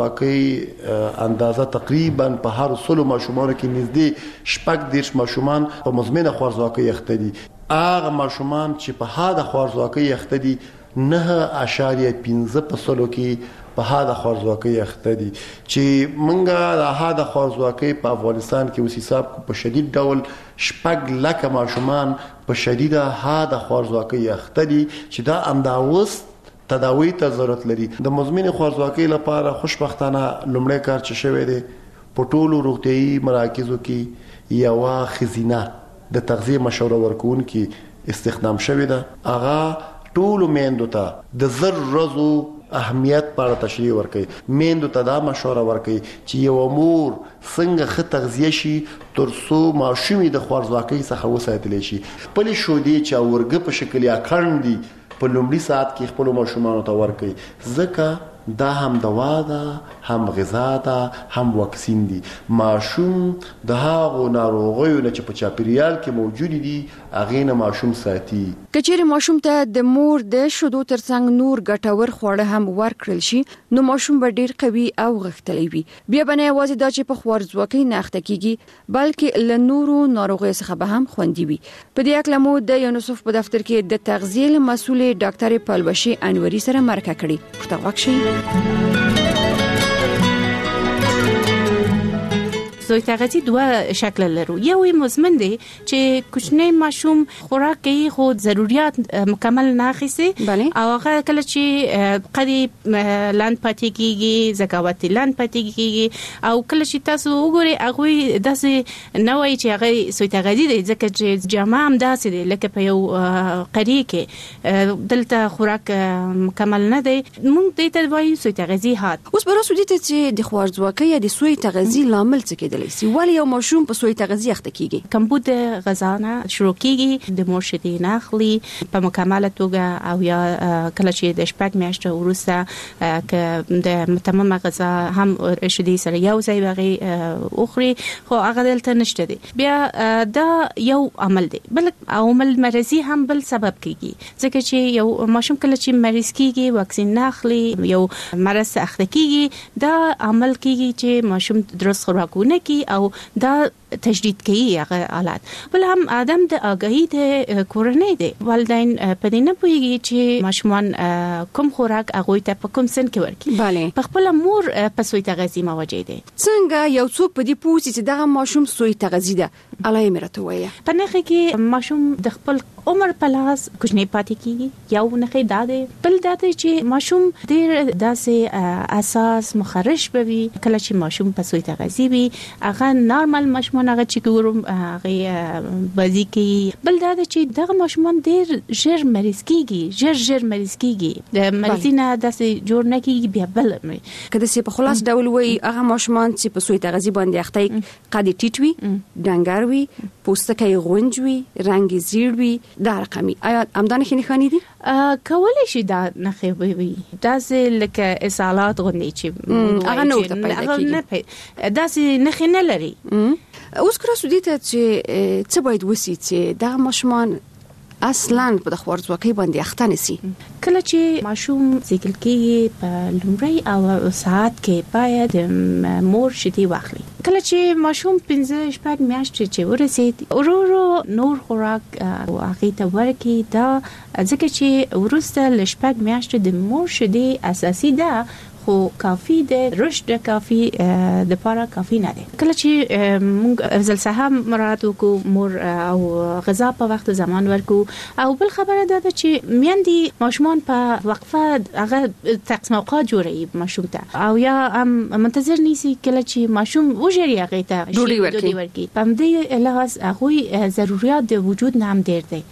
خوارځواکۍ اندازه تقریبا په هر سلو ماشومانو کې نږدې شپږ دیرش ماشومان په مزمن خوارځواکۍ اخته دي. هغه ماشومان چې په هاده خوارځواکۍ اخته دي نه اشاریه پنځه په سلو کې په هاده خوارځواکۍ اخته دي چې منګه د هاده خوارځواکۍ په افغانستان کې اوس حساب په شدید ډول شپږ لکه ماشومان په شدیده هاده خوارځواکۍ اخته دي چې دا انداوس تداوی ته ضرورت لري. د مزمن خوارځواکۍ لپاره خوشبختانه لومړی کار چې شوی دی په ټولو روغتیايي مراکزو کې یو خزینه د تغذیه مشوره ورکوونکي استخدام شوی ده. هغه ټولو میندو ته د زر ورځو اهمیت په اړه تشریح ورکړي. میندو ته دا مشوره ورکړي چې یو مور څنګه ښه تغذیه شي تر څو ماشوم د خوارځواکۍ څخه وساتلی شي. خپل شودې چې اورګه په شکل یا کړندي په لومړي ساعت کې خپل ماشومانو ته ورکړي ځکه دا هم دوا ده هم غذا ده هم واکسین دي. ماشوم د هغو ناروغیو نه چې په چاپیریال کې موجود دي هغې نه ماشوم ساتي. کچېرې ماشوم ته د مور د شودو ترڅنګ نور ګټور خواړه هم ورکړل شي نو ماشوم به ډیر قوي او غښتلی وي. بیا به نه یوازې دا چې په خوارځواکۍ نه اخته کیږي بلکې له نورو ناروغیو څخه به هم خوندي وي. په دې اړه مو د یونیسف په دفتر کې د تغذیې مسؤل ډاکټر پلوشي انوري سره مرکه کړې. ورته واښي سوی تغذیه دوه شکل لرو. یو مزمن دی چې کوچنی ماشوم خوراک کوي خو ضرورت مکمل نه اخیسي او هغه کله چې قریب لاند پاتې کیږي زکاوت لاند پاتې کیږي او کله چې تاسو وګورئ هغه داسې نه وایي چې هغه سوی تغذیه دی ځکه چې جامه هم داسې دی لکه په یو قریه کې دلته خوراک مکمل نه دی. موږ دې ته وایو سوی تغذیه هات. اوس به راسو دي چې د خوارځواکۍ یا د سوی تغذیه لامل څه کېدلی سي؟ ولې یو ماشوم په سوی تغذیه اخته کیږي؟ کمبود غذا نه شروع کیږي، د مور شیدې نه اخلي په مکمله توګه او یا کله چې د شپږ میاشتې وروسته ک د متممه غذا هم شیدې سره یو ځای بغي اخري خو هغه دلته نشته دي. بیا دا یو عمل دی. بل عمل مرضی هم بل سبب کیږي ځکه چې یو ماشوم کله چې مریض کیږي واکسین نه اخلي یو مرض اخته کیږي دا عمل کیږي چې ماشوم درست خوراکونه کوي او دا تجدید کوي هغه حالات. بل هم ادم د اگاهی د کورنۍ دی. والدین په دې نه پوهیږي چې ماشومان کوم خوراک هغه ته په کوم سن کې ورکړي. په خپل مور په سوی تغذیه موجود دي. څنګه یو څوک په دې پوهیږي چې دغه ماشوم سوی تغذیه ده؟ علای مرته وایي په نخې کې ماشوم د خپل عمر په لاس کوچنی پاتې کیږي. یو نخې داده بل داده چې ماشوم ډیر داسې اساس مخرج بوي. کله چې ماشوم په سوی تغذیه وي هغه نارمل ماشوم هغه چې ګورم هغه بازی کوي. بل دا چې دغه ماشومان ډیر ژر مریض کیږي ژر ژر مریض کیږي د مریضینه داسې جوړ نه کیږي. بیا بل کله چې په خلاص ډول وي هغه ماشومان چې په سوی تغذیه باندې اخته قد ټیټ وي ډنګر وي پوستکی غونج وي رنگ زیړ وي دا رقمي آیا همدانه خې نه خاني دي کولای شي دا نه خې وي داسې لکه اسهالات غونډي چې هغه نو ته پیدا کیږي داسې نه خې نه لري. اوس کرا سودی ته چې څه باید وسی چې دا ماشومان اصلا په خوارځواکۍ باندې اخته نسی؟ کله چې ماشوم زیږل کېږي په لومړی او ساعت کې باید مور شیدې واخلي. کله چې ماشوم پنځه شپږ میاشتې چې ورسید ورو ورو نور خوراک هغه ته ورکړي. دا ځکه چې ورسته ل شپږ میاشتې د مور شیدې اساسي ده خو کافی ده رشد کافی د لپاره کافی نه ده. کله چې موږ افضل صاحب مراد وکړو مور او غذا په وخت زمان ورکو او بل خبره ده چې میندې ماشومان په وقفه هغه تقسیم اوقات جوړي ماشوم ته او یا هم منتظر نیسی کله چې ماشوم وژری هغه ته ډوډۍ ورکړي. په دې لحاظ هغه ضرورت د وجود نام ډیر دی.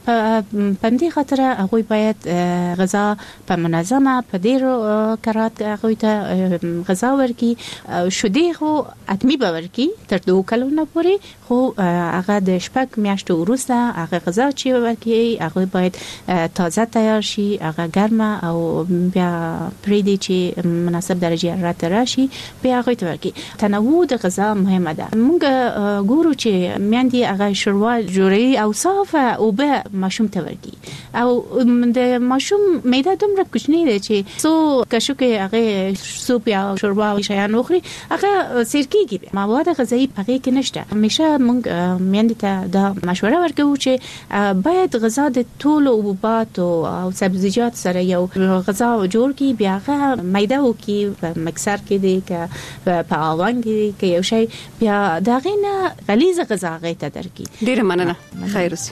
په دې خاطر هغه باید غذا په منظمه په ډیر کرات هغه ته غذا ورکی. شودې خو اتمی به ورکی تر دوه کلونو پورې خو هغه د شپږ میاشتو وروسته هغه غذا چې ورکی هغه باید تازه تیار شي هغه ګرمه او بیا پرې دی چې مناسب درجه حرارت راشي بیا هغه ته ورکی. تنوع د غذا مهمه ده. موږ ګورو چې میندې هغه شوروا جوړي او صافه او به ماشوم ته ورکی او د ماشوم معده دومره کوچنی دی چې سو کشو کې هغه سوپ یا شوربا او شیان اخري هغه سرکیږي مواد غذایی پکې کې نشته. همیشه موږ میندې ته دا مشوره ورکوو چې باید غذا د ټولو حبوبات او سبزیجات سره یو غذا جوړ کی بیا هغه میده وکي په مکسر کې دی که په اوان کې کې یو شی بیا دا غینه غلیظ غذا غیته درکې. ډیره مننه. خیر اوسئ.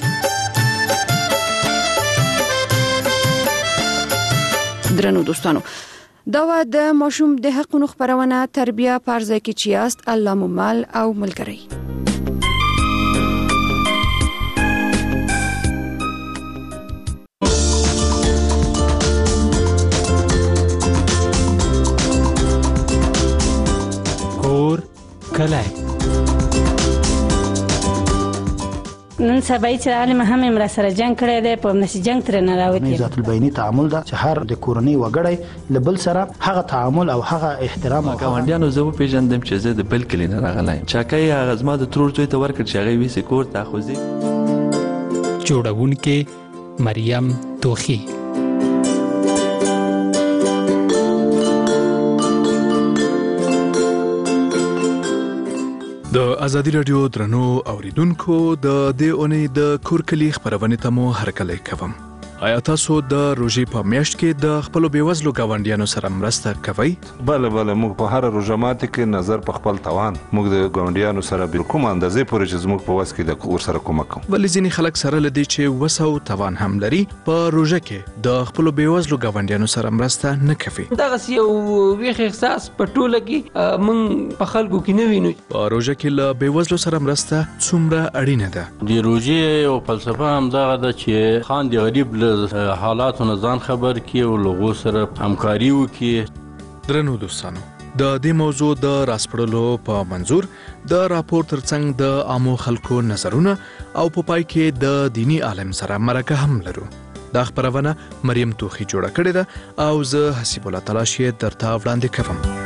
درنو دوستانو دا و د ماشوم د حقونو خبرونه تربیه پرځای کې چیاست الله ممل او ملګری. کور کلای نن سبا چې عالم هم امر سره جنگ کړی دی په نشي جنگ تر نه راوتی. ذات البینی تعامل دا چې هر د کورنۍ وګړی لبل سره هغه تعامل او هغه احترام او گاونډیانو زه په پیژندم چې زه د بل کلی نه راغلی. چاکای هغه زما د ترور توی ته ورکړ چې هغه وی سکور تاخوزي. جوړونکې مریم توخی. د ازادي رادیو درنو اوریدونکو د دې اونۍ د کورکلی خبرونه ته مو هرکلی کوم. آیا تاسو د روژې په میاشت کې د خپل بیوزلو ګاونډیانو سره مرسته کوئ؟ بله بله موږ په هر روژه ماتي کې نظر په خپل توان موږ د ګاونډیانو سره بل کوم اندازې پورې چې زموږ په وس کې د ور سره کومک کوو. ولې ځینې خلک سره لدی چې وس او توان هم لري په روژه کې د خپل بیوزلو ګاونډیانو سره مرسته نه کوي؟ دغه یو ویښ احساس په ټوله کې موږ په خلکو کې نه وینو. په روژه کې له بیوزلو سره مرسته څومره اړینه ده؟ د روژې او فلسفه هم دغه ده چې خان د غریب له حالاتو نه ځان خبر کړي او له هغو سره همکاري وکړي. درنو دوستانو، د دې موضوع د راسپړلو په منظور د راپور ترڅنګ د عامو خلکو نظرونه او په پای کې د دینی عالم سره مرکه هم لرو. دا خبرونه مریم توخی جوړه کړې ده او زه حسیب الله تلاشی درته وړاندې کوم.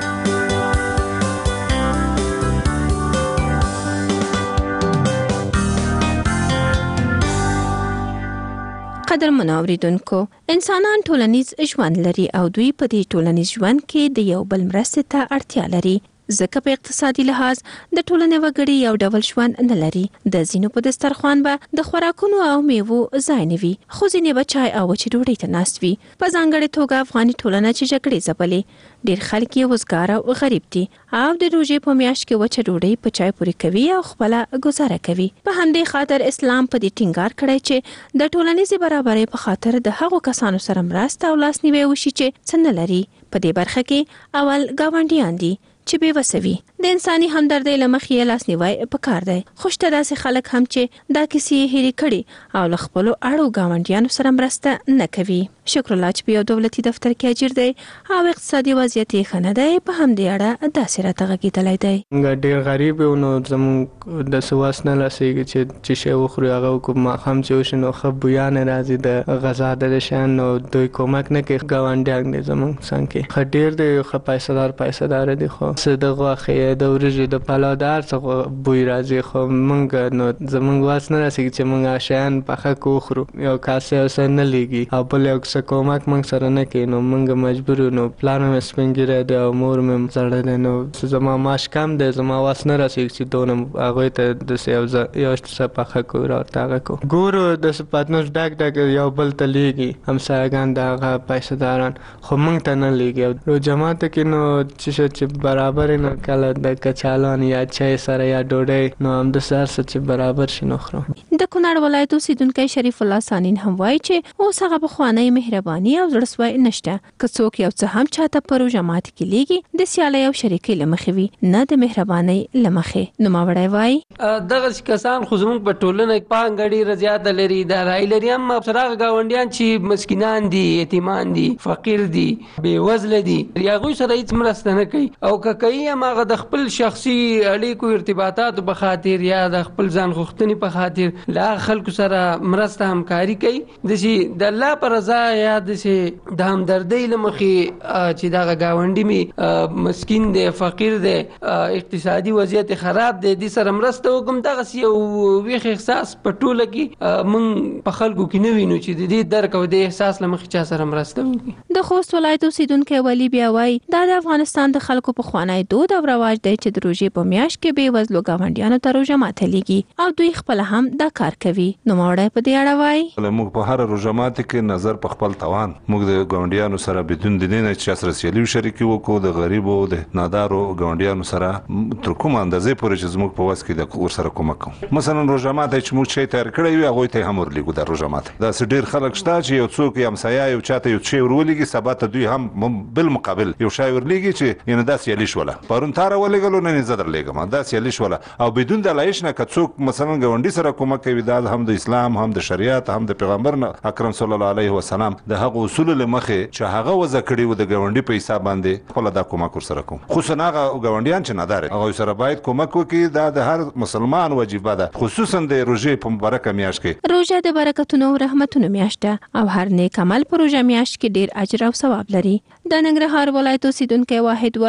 قدر منوریدونکو، انسانان ټولنیز ژوند لري او دوی په دې ټولنیز ژوند کې د یو بل مرستې ته اړتیا لري. ځکه په اقتصادي لحاظ د ټولنې وګړي یو ډول ژوند نه لري. د ځینو په دسترخوان به د خوراکونو او میوو ځای نه وي، خو ځینې به چای او وچې ډوډۍ ته ناست وي. په ځانګړې توګه افغاني ټولنه چې جګړې ځپلې، ډېر خلک یې وزګار او غریب دي او د روژې په میاشت کې وچه ډوډۍ په چای پورې کوي او خپله ګزاره کوي. په همدې خاطر اسلام په دې ټینګار کړی چې د ټولنیزې برابرۍ په خاطر د هغو کسانو سره مرسته او لاسنیوی وشي چې څه نه لري. په دې برخه کې اول ګاونډیان دي چې بې وسه وي. د انساني همدردۍ له مخې یې لاسنیوی پکار دی. خو شته داسې خلک هم چې دا کیسې یې هېرې کړي او له خپلو اړو ګاونډیانو سره مرسته نه کوي. شکر الله چې په یو دولتي دفتر کې اجر دی او اقتصادي وضعیت یې ښه نه دی. په همدې اړه داسې راته غږېدلی دی. ډېر غریب یو، نو زموږ د څه وس نه رسېږي چې چې شی وخورو، هغه وکړو. ماښام چې وشي نو ښه بویا نه راځي د غذا د شیان، نو دوی کومک نه کوي. ګاونډیان دی زموږ څنګ کې ښه ډېر دی، ښه پیسهدار پیسهداره دي، خو څه د غوښې د وریژې د پلاو د هر څه بوی راځي. خو موږ نو زموږ وس نه رسېږي چې موږ شیان پخه کړو وخورو. یو کاسې یو څه نه لېږي او بل یو څه کومک موږ سره نه کوي. نو موږ مجبور یو. نو پلار مې سپین ږیری دی او مور مې زړه دی، نو زما معاش کم دی، زما وس نه رسېږي چې دونه هغوی ته داسې یو څه پخه کړو راورته هغه کړو. ګورو داسې پتنوس ډک ډک یو بل ته لېږي، همسایګان د هغه پیسهداران، خو موږ ته نه لېږي. روژه ماته کې نو چې چې برابر نو کله د کچالان یا چای سره یا ډوډۍ، نو همداسې هر څه چې برابر شي نو خورو. د کونړ ولایت اوسېدونکی شریف الله سانین هم وایي چې اوس هغه پخوانی مهرباني او زړهسوی نشته. که څوک یو څه هم چاته په روژه ماتي کې لېږي، د سیالۍ او شریکۍ له مخې وي، نه د مهربانۍ له مخې. نوموړی وایي دغه کسان خو زموږ په ټولنه کې پانګه ډېره زیاته لري، دارایي لري، هم سره هغه ګاونډیان چې مسکینان دي، یتیمان دي، فقیر دي، بېوزله دي، هغوی سره هېڅ مرسته نه کوي. او که کوي هم هغه د خپل شخصي اړیکو ارتباطاتو په خاطر یا د خپل ځان غوښتنې په خاطر له هغه خلکو سره مرسته همکاري کوي. داسې د الله په رضا یا داسې د همدردۍ له مخې چې دغه ګاونډي مې مسکین دی، فقیر دی، اقتصادي وضعیت خراب دی، دې سره مرسته وکړم. دغسې یو ویښ احساس په ټوله کې موږ په خلکو کې نه وینو چې د دې درک او د احساس له مخې چا سره مرسته وکړي. د خوست ولایت اوسېدونکی ولي بیا وایي دا د افغانستان د خلکو پخوانی دود او رواج دی چې د روژې په میاشت کې بېوزلو ګاونډیانو ته روژه ماته لېږي او دوی خپله هم دا کار کوي. نوموړی په دې اړه وایي موږ په هر روژه ماتي کې نظر په خپل توان موږ د ګاونډیانو سره بدون د دې نه چې سره سیالي شریکي وکړو، د غریبو د نادارو ګاونډیانو سره تر کومه اندازې پورې چې زموږ په وس کې د ور سره کومک کوو. مثلا روژه ماتی چې موږ چای تیار کړی وي، هغوی ته هم ورلېږو د روژه ماتی. داسې ډېر خلک شته چې یو څوک یې همسایه یو چاته یو چای ورولېږي، سبا ته دوی هم بالمقابل یو شای ورلېږي چې یعنې دا سیالي شوله، پرون تا راولېږلو نن یې زه درلېږم، دا سیالي شوله. او بدون د علایش نه که څوک مثلا ګاونډي سره کومک کوي، دا هم د اسلام، هم د شریعت، هم د پیغمبر اکرم صلی الله علیه وسلم د هغه اصول له مخې چې هغه وضع کړي و د ګاونډي په حساب باندې خپل دا کومک ورسره کوم. خصوصا هغه ګاونډیان چې نادار هغه سره باید کومک وکړي. دا د هر مسلمان وجیبه ده، خصوصا د روژې په مبارکه میاشت کې. روژه د برکتونو او رحمتونو میاشت ده او هر نیک عمل په روژه میاشت کې ډیر اجر او ثواب لري. د ننګرهار ولایت اوسېدونکی واحد وایي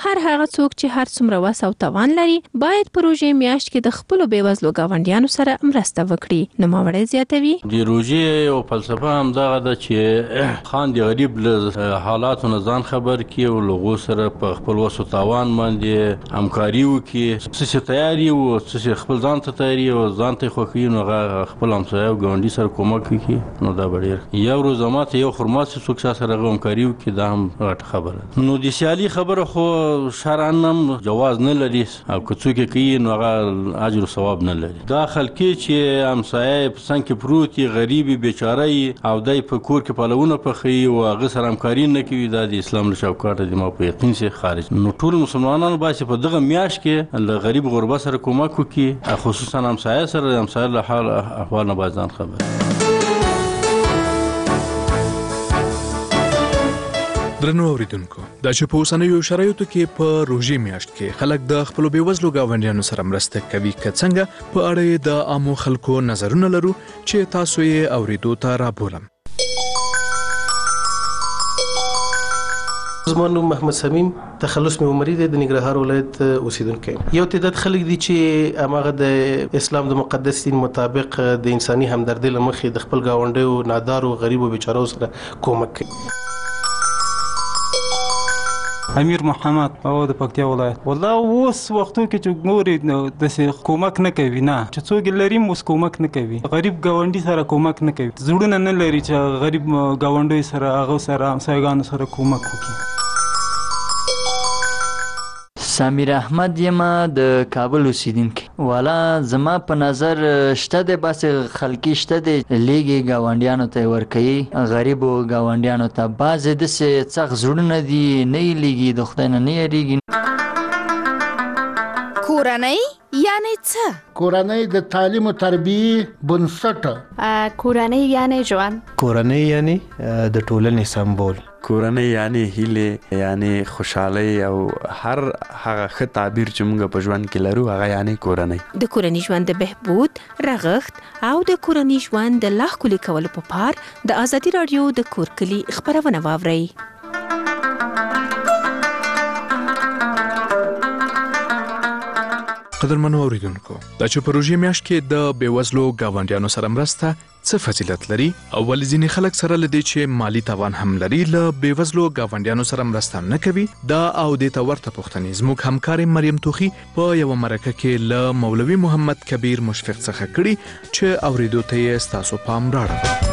هر هغه څوک چې هر څومره وس او توان لري باید په روژې میاشت کې د خپل بیوزلو گاونډیانو سره مرسته وکړي. نوموړی زیاتوي د روژې او فلسفه هم دغه ده چې خان د غریب له حالاتو نه ځان خبر کړي او له هغو سره په خپل وس او توان باندې همکاري وکړي، څه چې تیار یي او څه چې خپل ځان ته تیار یي او ځان ته خوښوي نو هغه خپل همسایه او ګاونډي سره کومک وکړي نو دا به ډېر یو روز ماته یو خرما چې څوک چا سره هغه همکاري وکړي دا هم غټه خبره ده. نو د سیالي خبره خو شرعاً هم جواز نه لري او که څوک یې کوي نو هغه اجر او ثواب نه لري. دا خلکي چې همسایه په څنګ کې پروت وي، غریب بیچاره وي او دی په کور کې پلونه پخوي او هغه سره همکاري نه کوي، دا د اسلام له چوکاټه د ما په یقین سره خارج. نو ټول مسلمانانو باید په دغه میاشت کې له غریب غربا سره کومک وکړي، خصوصا همسایه سره د همسایه له حال احوال نه باید ځان خبر. درنو اوریدونکو، دا چې په اوسنیو شرایطو کې په روژې میاشت کې خلک د خپلو بیوزلو ګاونډیانو سره مرسته کوي که څنګه، په اړه یې د عامو خلکو نظرونه لرو چې تاسو یې اوریدو ته رابولم. زما نوم محمد سمیم، تخلص مې عمري دی، د ننګرهار ولایت اوسیدونکی. یو تعداد خلک دي چې هماغه د اسلام د مقدس دین مطابق د انساني همدردۍ له مخې د خپل ګاونډیو نادارو غریبو بیچارو سره کومک کوي. امیر محمد او د پکتیا ولایت. والله اوس وختو کې چې ګوري نو د کومک نه کوي، نه چې څوک لري اوس کومک نه کوي، غریب ګاونډي سره کومک نه کوي، زړونه نه لري چې غریب ګاونډي سره هغه سره همسایګانو سره کومک وکړي. سامیر احمد یم د کابل اوسیدونکی. والا زما په نظر شته د باسه خلکی شته د لیګي گاونډیانو ته ورکي، غریبو گاونډیانو ته بعض د څه څخ زړونه دي نه لیګي د خدای نه نه یریږي. کورنۍ یعنی څه؟ کورنۍ د تعلیم او تربیه بنسټ. کورنۍ یعنی ژوند. کورنۍ یعنی د ټولنې سمبول. کورنۍ یعنی هیله، یعنی خوشحالي او هر هغه ښه تعبیر چې موږ په ژوند کې لرو هغه یعنی کورنۍ. د کورنۍ ژوند د بهبود، رغښت او د کورنۍ ژوند د لا ښکلي کولو په پار د ازادي راډیو د کور کلي خبرونه واورئ. قدرمنو اوریدونکو، دا چې په روژې میاشت کې د بیوزلو ګاونډیانو سره مرسته څه فضیلت لري او ولې ځینې خلک سره لدی چې مالی توان هم لري له بیوزلو ګاونډیانو سره مرسته نه کوي، دا او د تورته پښتنې زموږ همکار مریم توخی په یو مرکه کې له مولوي محمد کبیر مشفق څخه کړي چې اوریدو ته یې ستاسو پام راړو.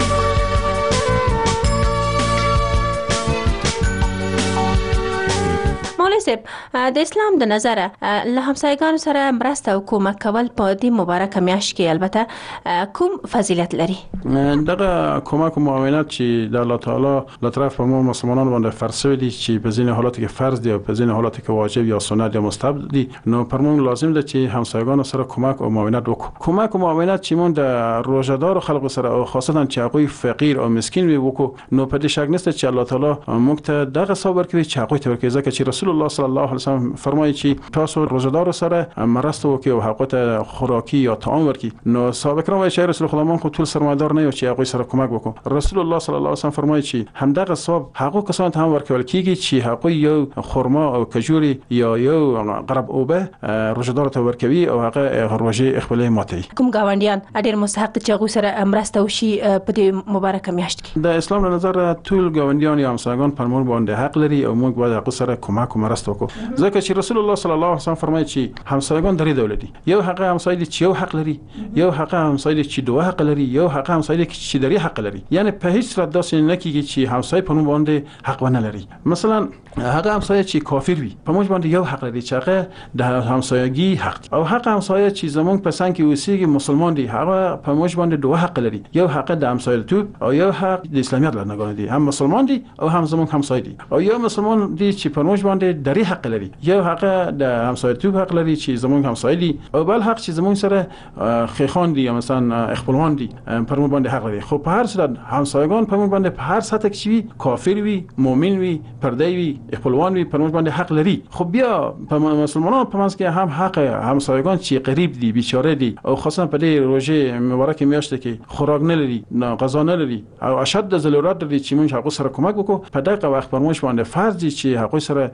د اسلام د نظره له همسایګانو سره مرسته او کومک کول په دې مبارکه میاشت کې البته کوم فضیلت لري؟ دغه کومک او معاونت چې د الله تعالی له طرف په موږ مسلمانانو باندې فرض شوی دي چې په ځینې حالاتو کې فرض دي او په ځینې حالاتو کې واجب یا سنت یا مستحب دي، نو پر موږ لازم ده چې همسایګانو سره کومک او معاونت وکړو. کومک او معاونت چې موږ د روزه‌دار خلکو سره او خاصتا چې هغوی فقیر او مسکین وي وکړو، نو په دې شک نشته چې الله تعالی موږ ته دغه ثواب ورکوي چې هغوی ته ورکوي، ځکه چې رسول الله صلی الله علیه وسلم فرمایي چې تاسو روزه‌دار سره مرسته وکړئ او هغه ته خوراکي یا طعام ورکړئ. نو صحابه کرام وایي چې رسول الله مونږ ټول سرمایدار نه یو چې هغه سره کومک وکړو. رسول الله صلی الله علیه وسلم فرمایي چې همدغه ثواب هغه کسان ته هم ورکول کیږي چې هغه یو خرما او کجوري یا یو قرب اوبه روزه‌دار ته ورکوي او هغه روزه خپل ماتي. کوم گاونډیان اډیر مستحق چې هغه سره مرسته وشي په دې مبارکه میاشت کې؟ د اسلام له نظر ټول گاونډیان یا همسایگان پر موږ باندې حق لري او موږ باید هغه سره کومک او مرسته وکړو، ځکه چې رسول الله صلی الله علیه وسلم فرمایي چې همسایگان درې ډول دي. یو هغه همسایه دي چې یو حق لري، یو هغه همسایه دي چې دوه حق لري، یو هغه همسایه دي چې درې حق لري. یعنی په هیڅ صورت داسې نه کیږي چې همسایه په موږ باندې حق ونه لري. مثلا هغه همسایه چې کافر وي په موږ باندې یو حق لري چې هغه د همسایګي حق، او هغه همسایه چې زمونږ په څنګ کې اوسېږي مسلمان دي هغه په موږ باندې دوه حق لري، یو حق د همسایه‌توب او یو حق د اسلامیت لرنګان دي، هم مسلمان دي او هم زمونږ همسایه دي. او یو مسلمان دي چې په موږ باندې درې حق لري، یو حق د همسایه‌توب حق لري چې زمونږ همسایه دي، او بل حق چې زمونږ سره خیخان دي یا مثلا خپلوان دي پر موږ باندې حق لري. خو په هر صورت همسایگان په موږ باندې په هر سطح کې وي، کافر وي، مؤمن وي، پردی وي، خپلوان وي، پر موږ باندې حق لري. خو بیا په مسلمانانو په منځ کې هم حق همسایگان چې غریب دي، بیچاره دي، او خاصه په دې روزه مبارکه میاشت کې خوراک نه لري، نه غذا نه لري، او اشد ضرورت لري چې موږ هغه سره کومک وکړو. په دغه وخت پر موږ باندې فرض دي چې هغه سره کومک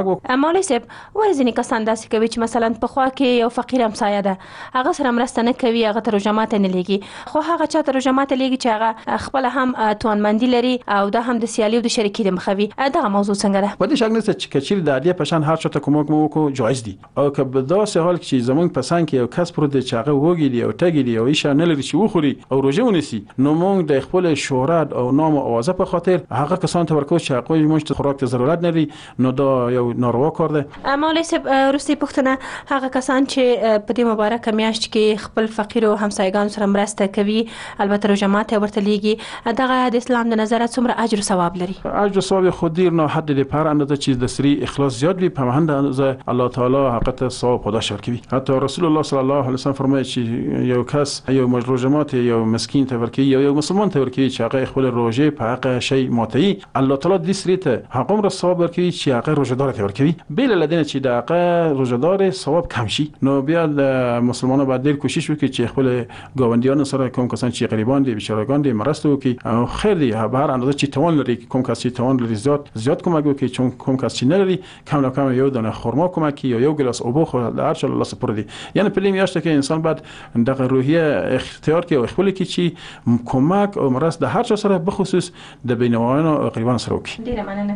وکړو. مولوي صاحب ولې ځینې کسان داسې کوي چې مثلا په خوا کې یو فقیر همسایه ده هغه سره مرسته نه کوي هغه ته روژه ماته نه لیږي خو هغه چا ته روژه ماته لیږي چې هغه خپله هم توانمندي لري او دا هم د سیالي او د شریکي د مخوي. دغه موضوع څنګه ده؟ په دې شک نشته چې کچیر د عادي پشان هر چاته کومک مو وکړو جایز دي او که په داسې حال کې زمونږ پسند کې یو کس پرو د چاغه وږي دی او تګي دی او هیڅ نه لري چې وخوري او روژه ونیسي نو موږ د خپل شهرت او نام او اوازه په خاطر هغه کسان ته ورکو چې هغه موږ ته خوراک ته ضرورت لري نو دا یو ناروا کار ده. مولوي صاحب روسي پښتنه هغه کسان چې په دې مبارکه میاشت کې خپل فقیر او همسایګان سره مرسته کوي البته روژه ماته ورته لیږي دغه د اسلام د نظر څومره اجر او ثواب لري؟ اجر ثواب خود دیر نه حد دی پر اندازه چې د سری اخلاص زیاد وي په مهند اندازه الله تعالی حقیقت ثواب خدا شر کوي. حتی رسول الله صلی الله علیه وسلم فرمایي چې یو کس یو مجروجمات یو مسکین ته ورکوي یا یو مسلمان ته ورکوي چې هغه خپل روزه په حق شی ماتي الله تعالی دې سری ته حق عمر ثواب ورکوي چې هغه روزدار ته ورکوي بل لدین چې د هغه روزدار ثواب کم شي نو بیا د مسلمانانو باید ډیر کوشش وکړي چې خپل ګاونډیانو سره کوم کسان چې غریبان دي بیچارهګان دي مرسته وکړي او خیر دی به هر اندازه چې توان لري کوم کس چې توان لري زیات زیات کومک وکړي چون کوم کس چې نه لري کم نه کم یو دانه خرما کومک یا یو ګلاس اوبه خو د هر چا الله سپور دي یعنی په لیم یاشته کې انسان باید دغه روحیه اختیار کوي او خپل کې چې کومک او مرسته د هر چا سره به خصوص د بینوایانو او غریبانو سره وکړي. ډیره مننه.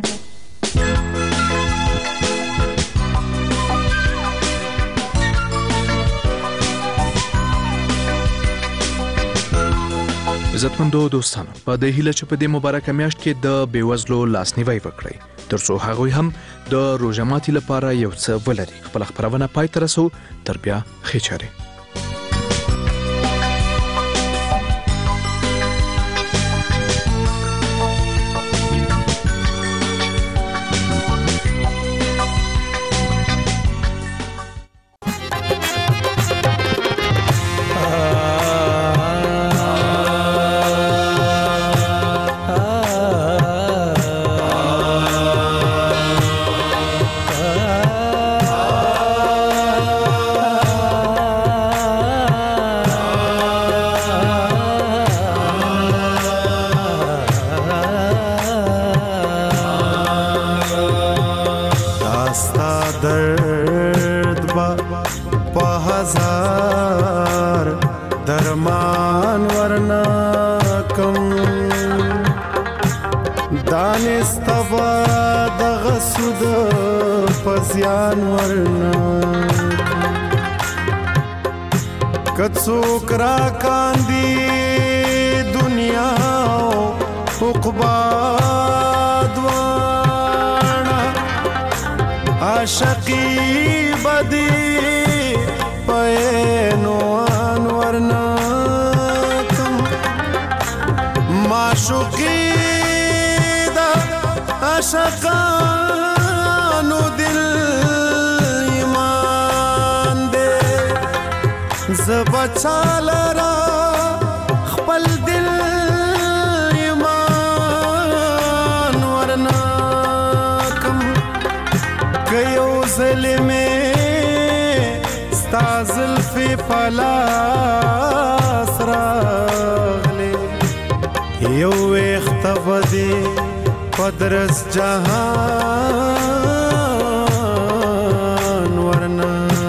عزتمندو دوستانو په دې هیله چې په دې مبارکه میاشت کې د بیوزلو لاسنیوي وکړئ ترڅو هغوی هم د روژه ماتي لپاره یو څه ولري. خپل خبرونه پای ته رسو تر بیا ښې چارې. کڅوک را کاندي دنیا عقبا دوانا عاشقی بدی پینو انورنا کم معشوقی دا عاشقانو دل ایمان دے زبچالرا خپل دل ایمان ورنا کم کيو ظلمه ستازل فی پلاس راغلی یو اختبدی پدرس جهان ورنا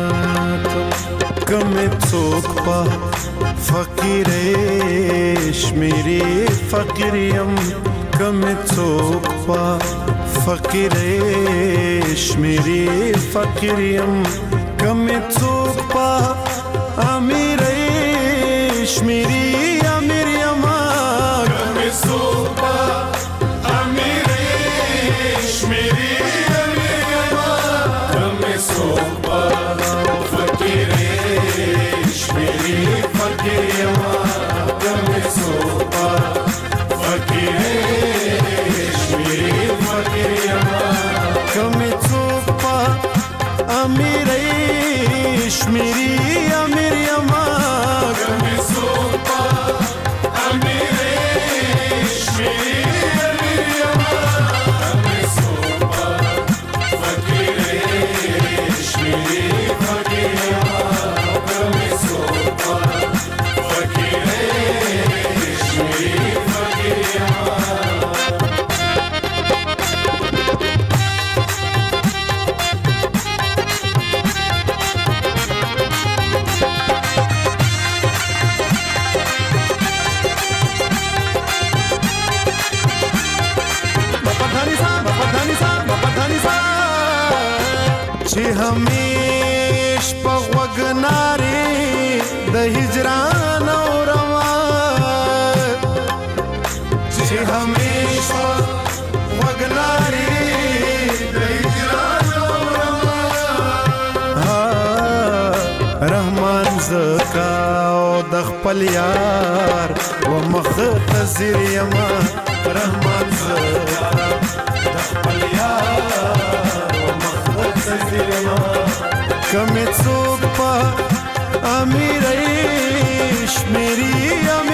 کم څوک په فقیر شمیری فقیریم کم څوک په فقیر شمیری فقیریم کم څوک په امیر شمیری امیر یما کم څوک په امیر شمیری امیر یما کم څوک په فقیر شمیری فقیر یما کم څوک په فقیر شمیری فقیر یما کم څوک په امیر شمیری امیر یما کم څوک په امیر شمیری امیر یما کم څوک په فقیر شمیری فقیر یما کم څوک په فقیر شمیری چې همیش په وګناري د هجران او روان چې همیش په وګناري د هجران او روان رحمان زکا او د خپل یار و مختصر یما رحمان زکا د خپل یار و مختصر یما کمی څوک په امیرې شمیري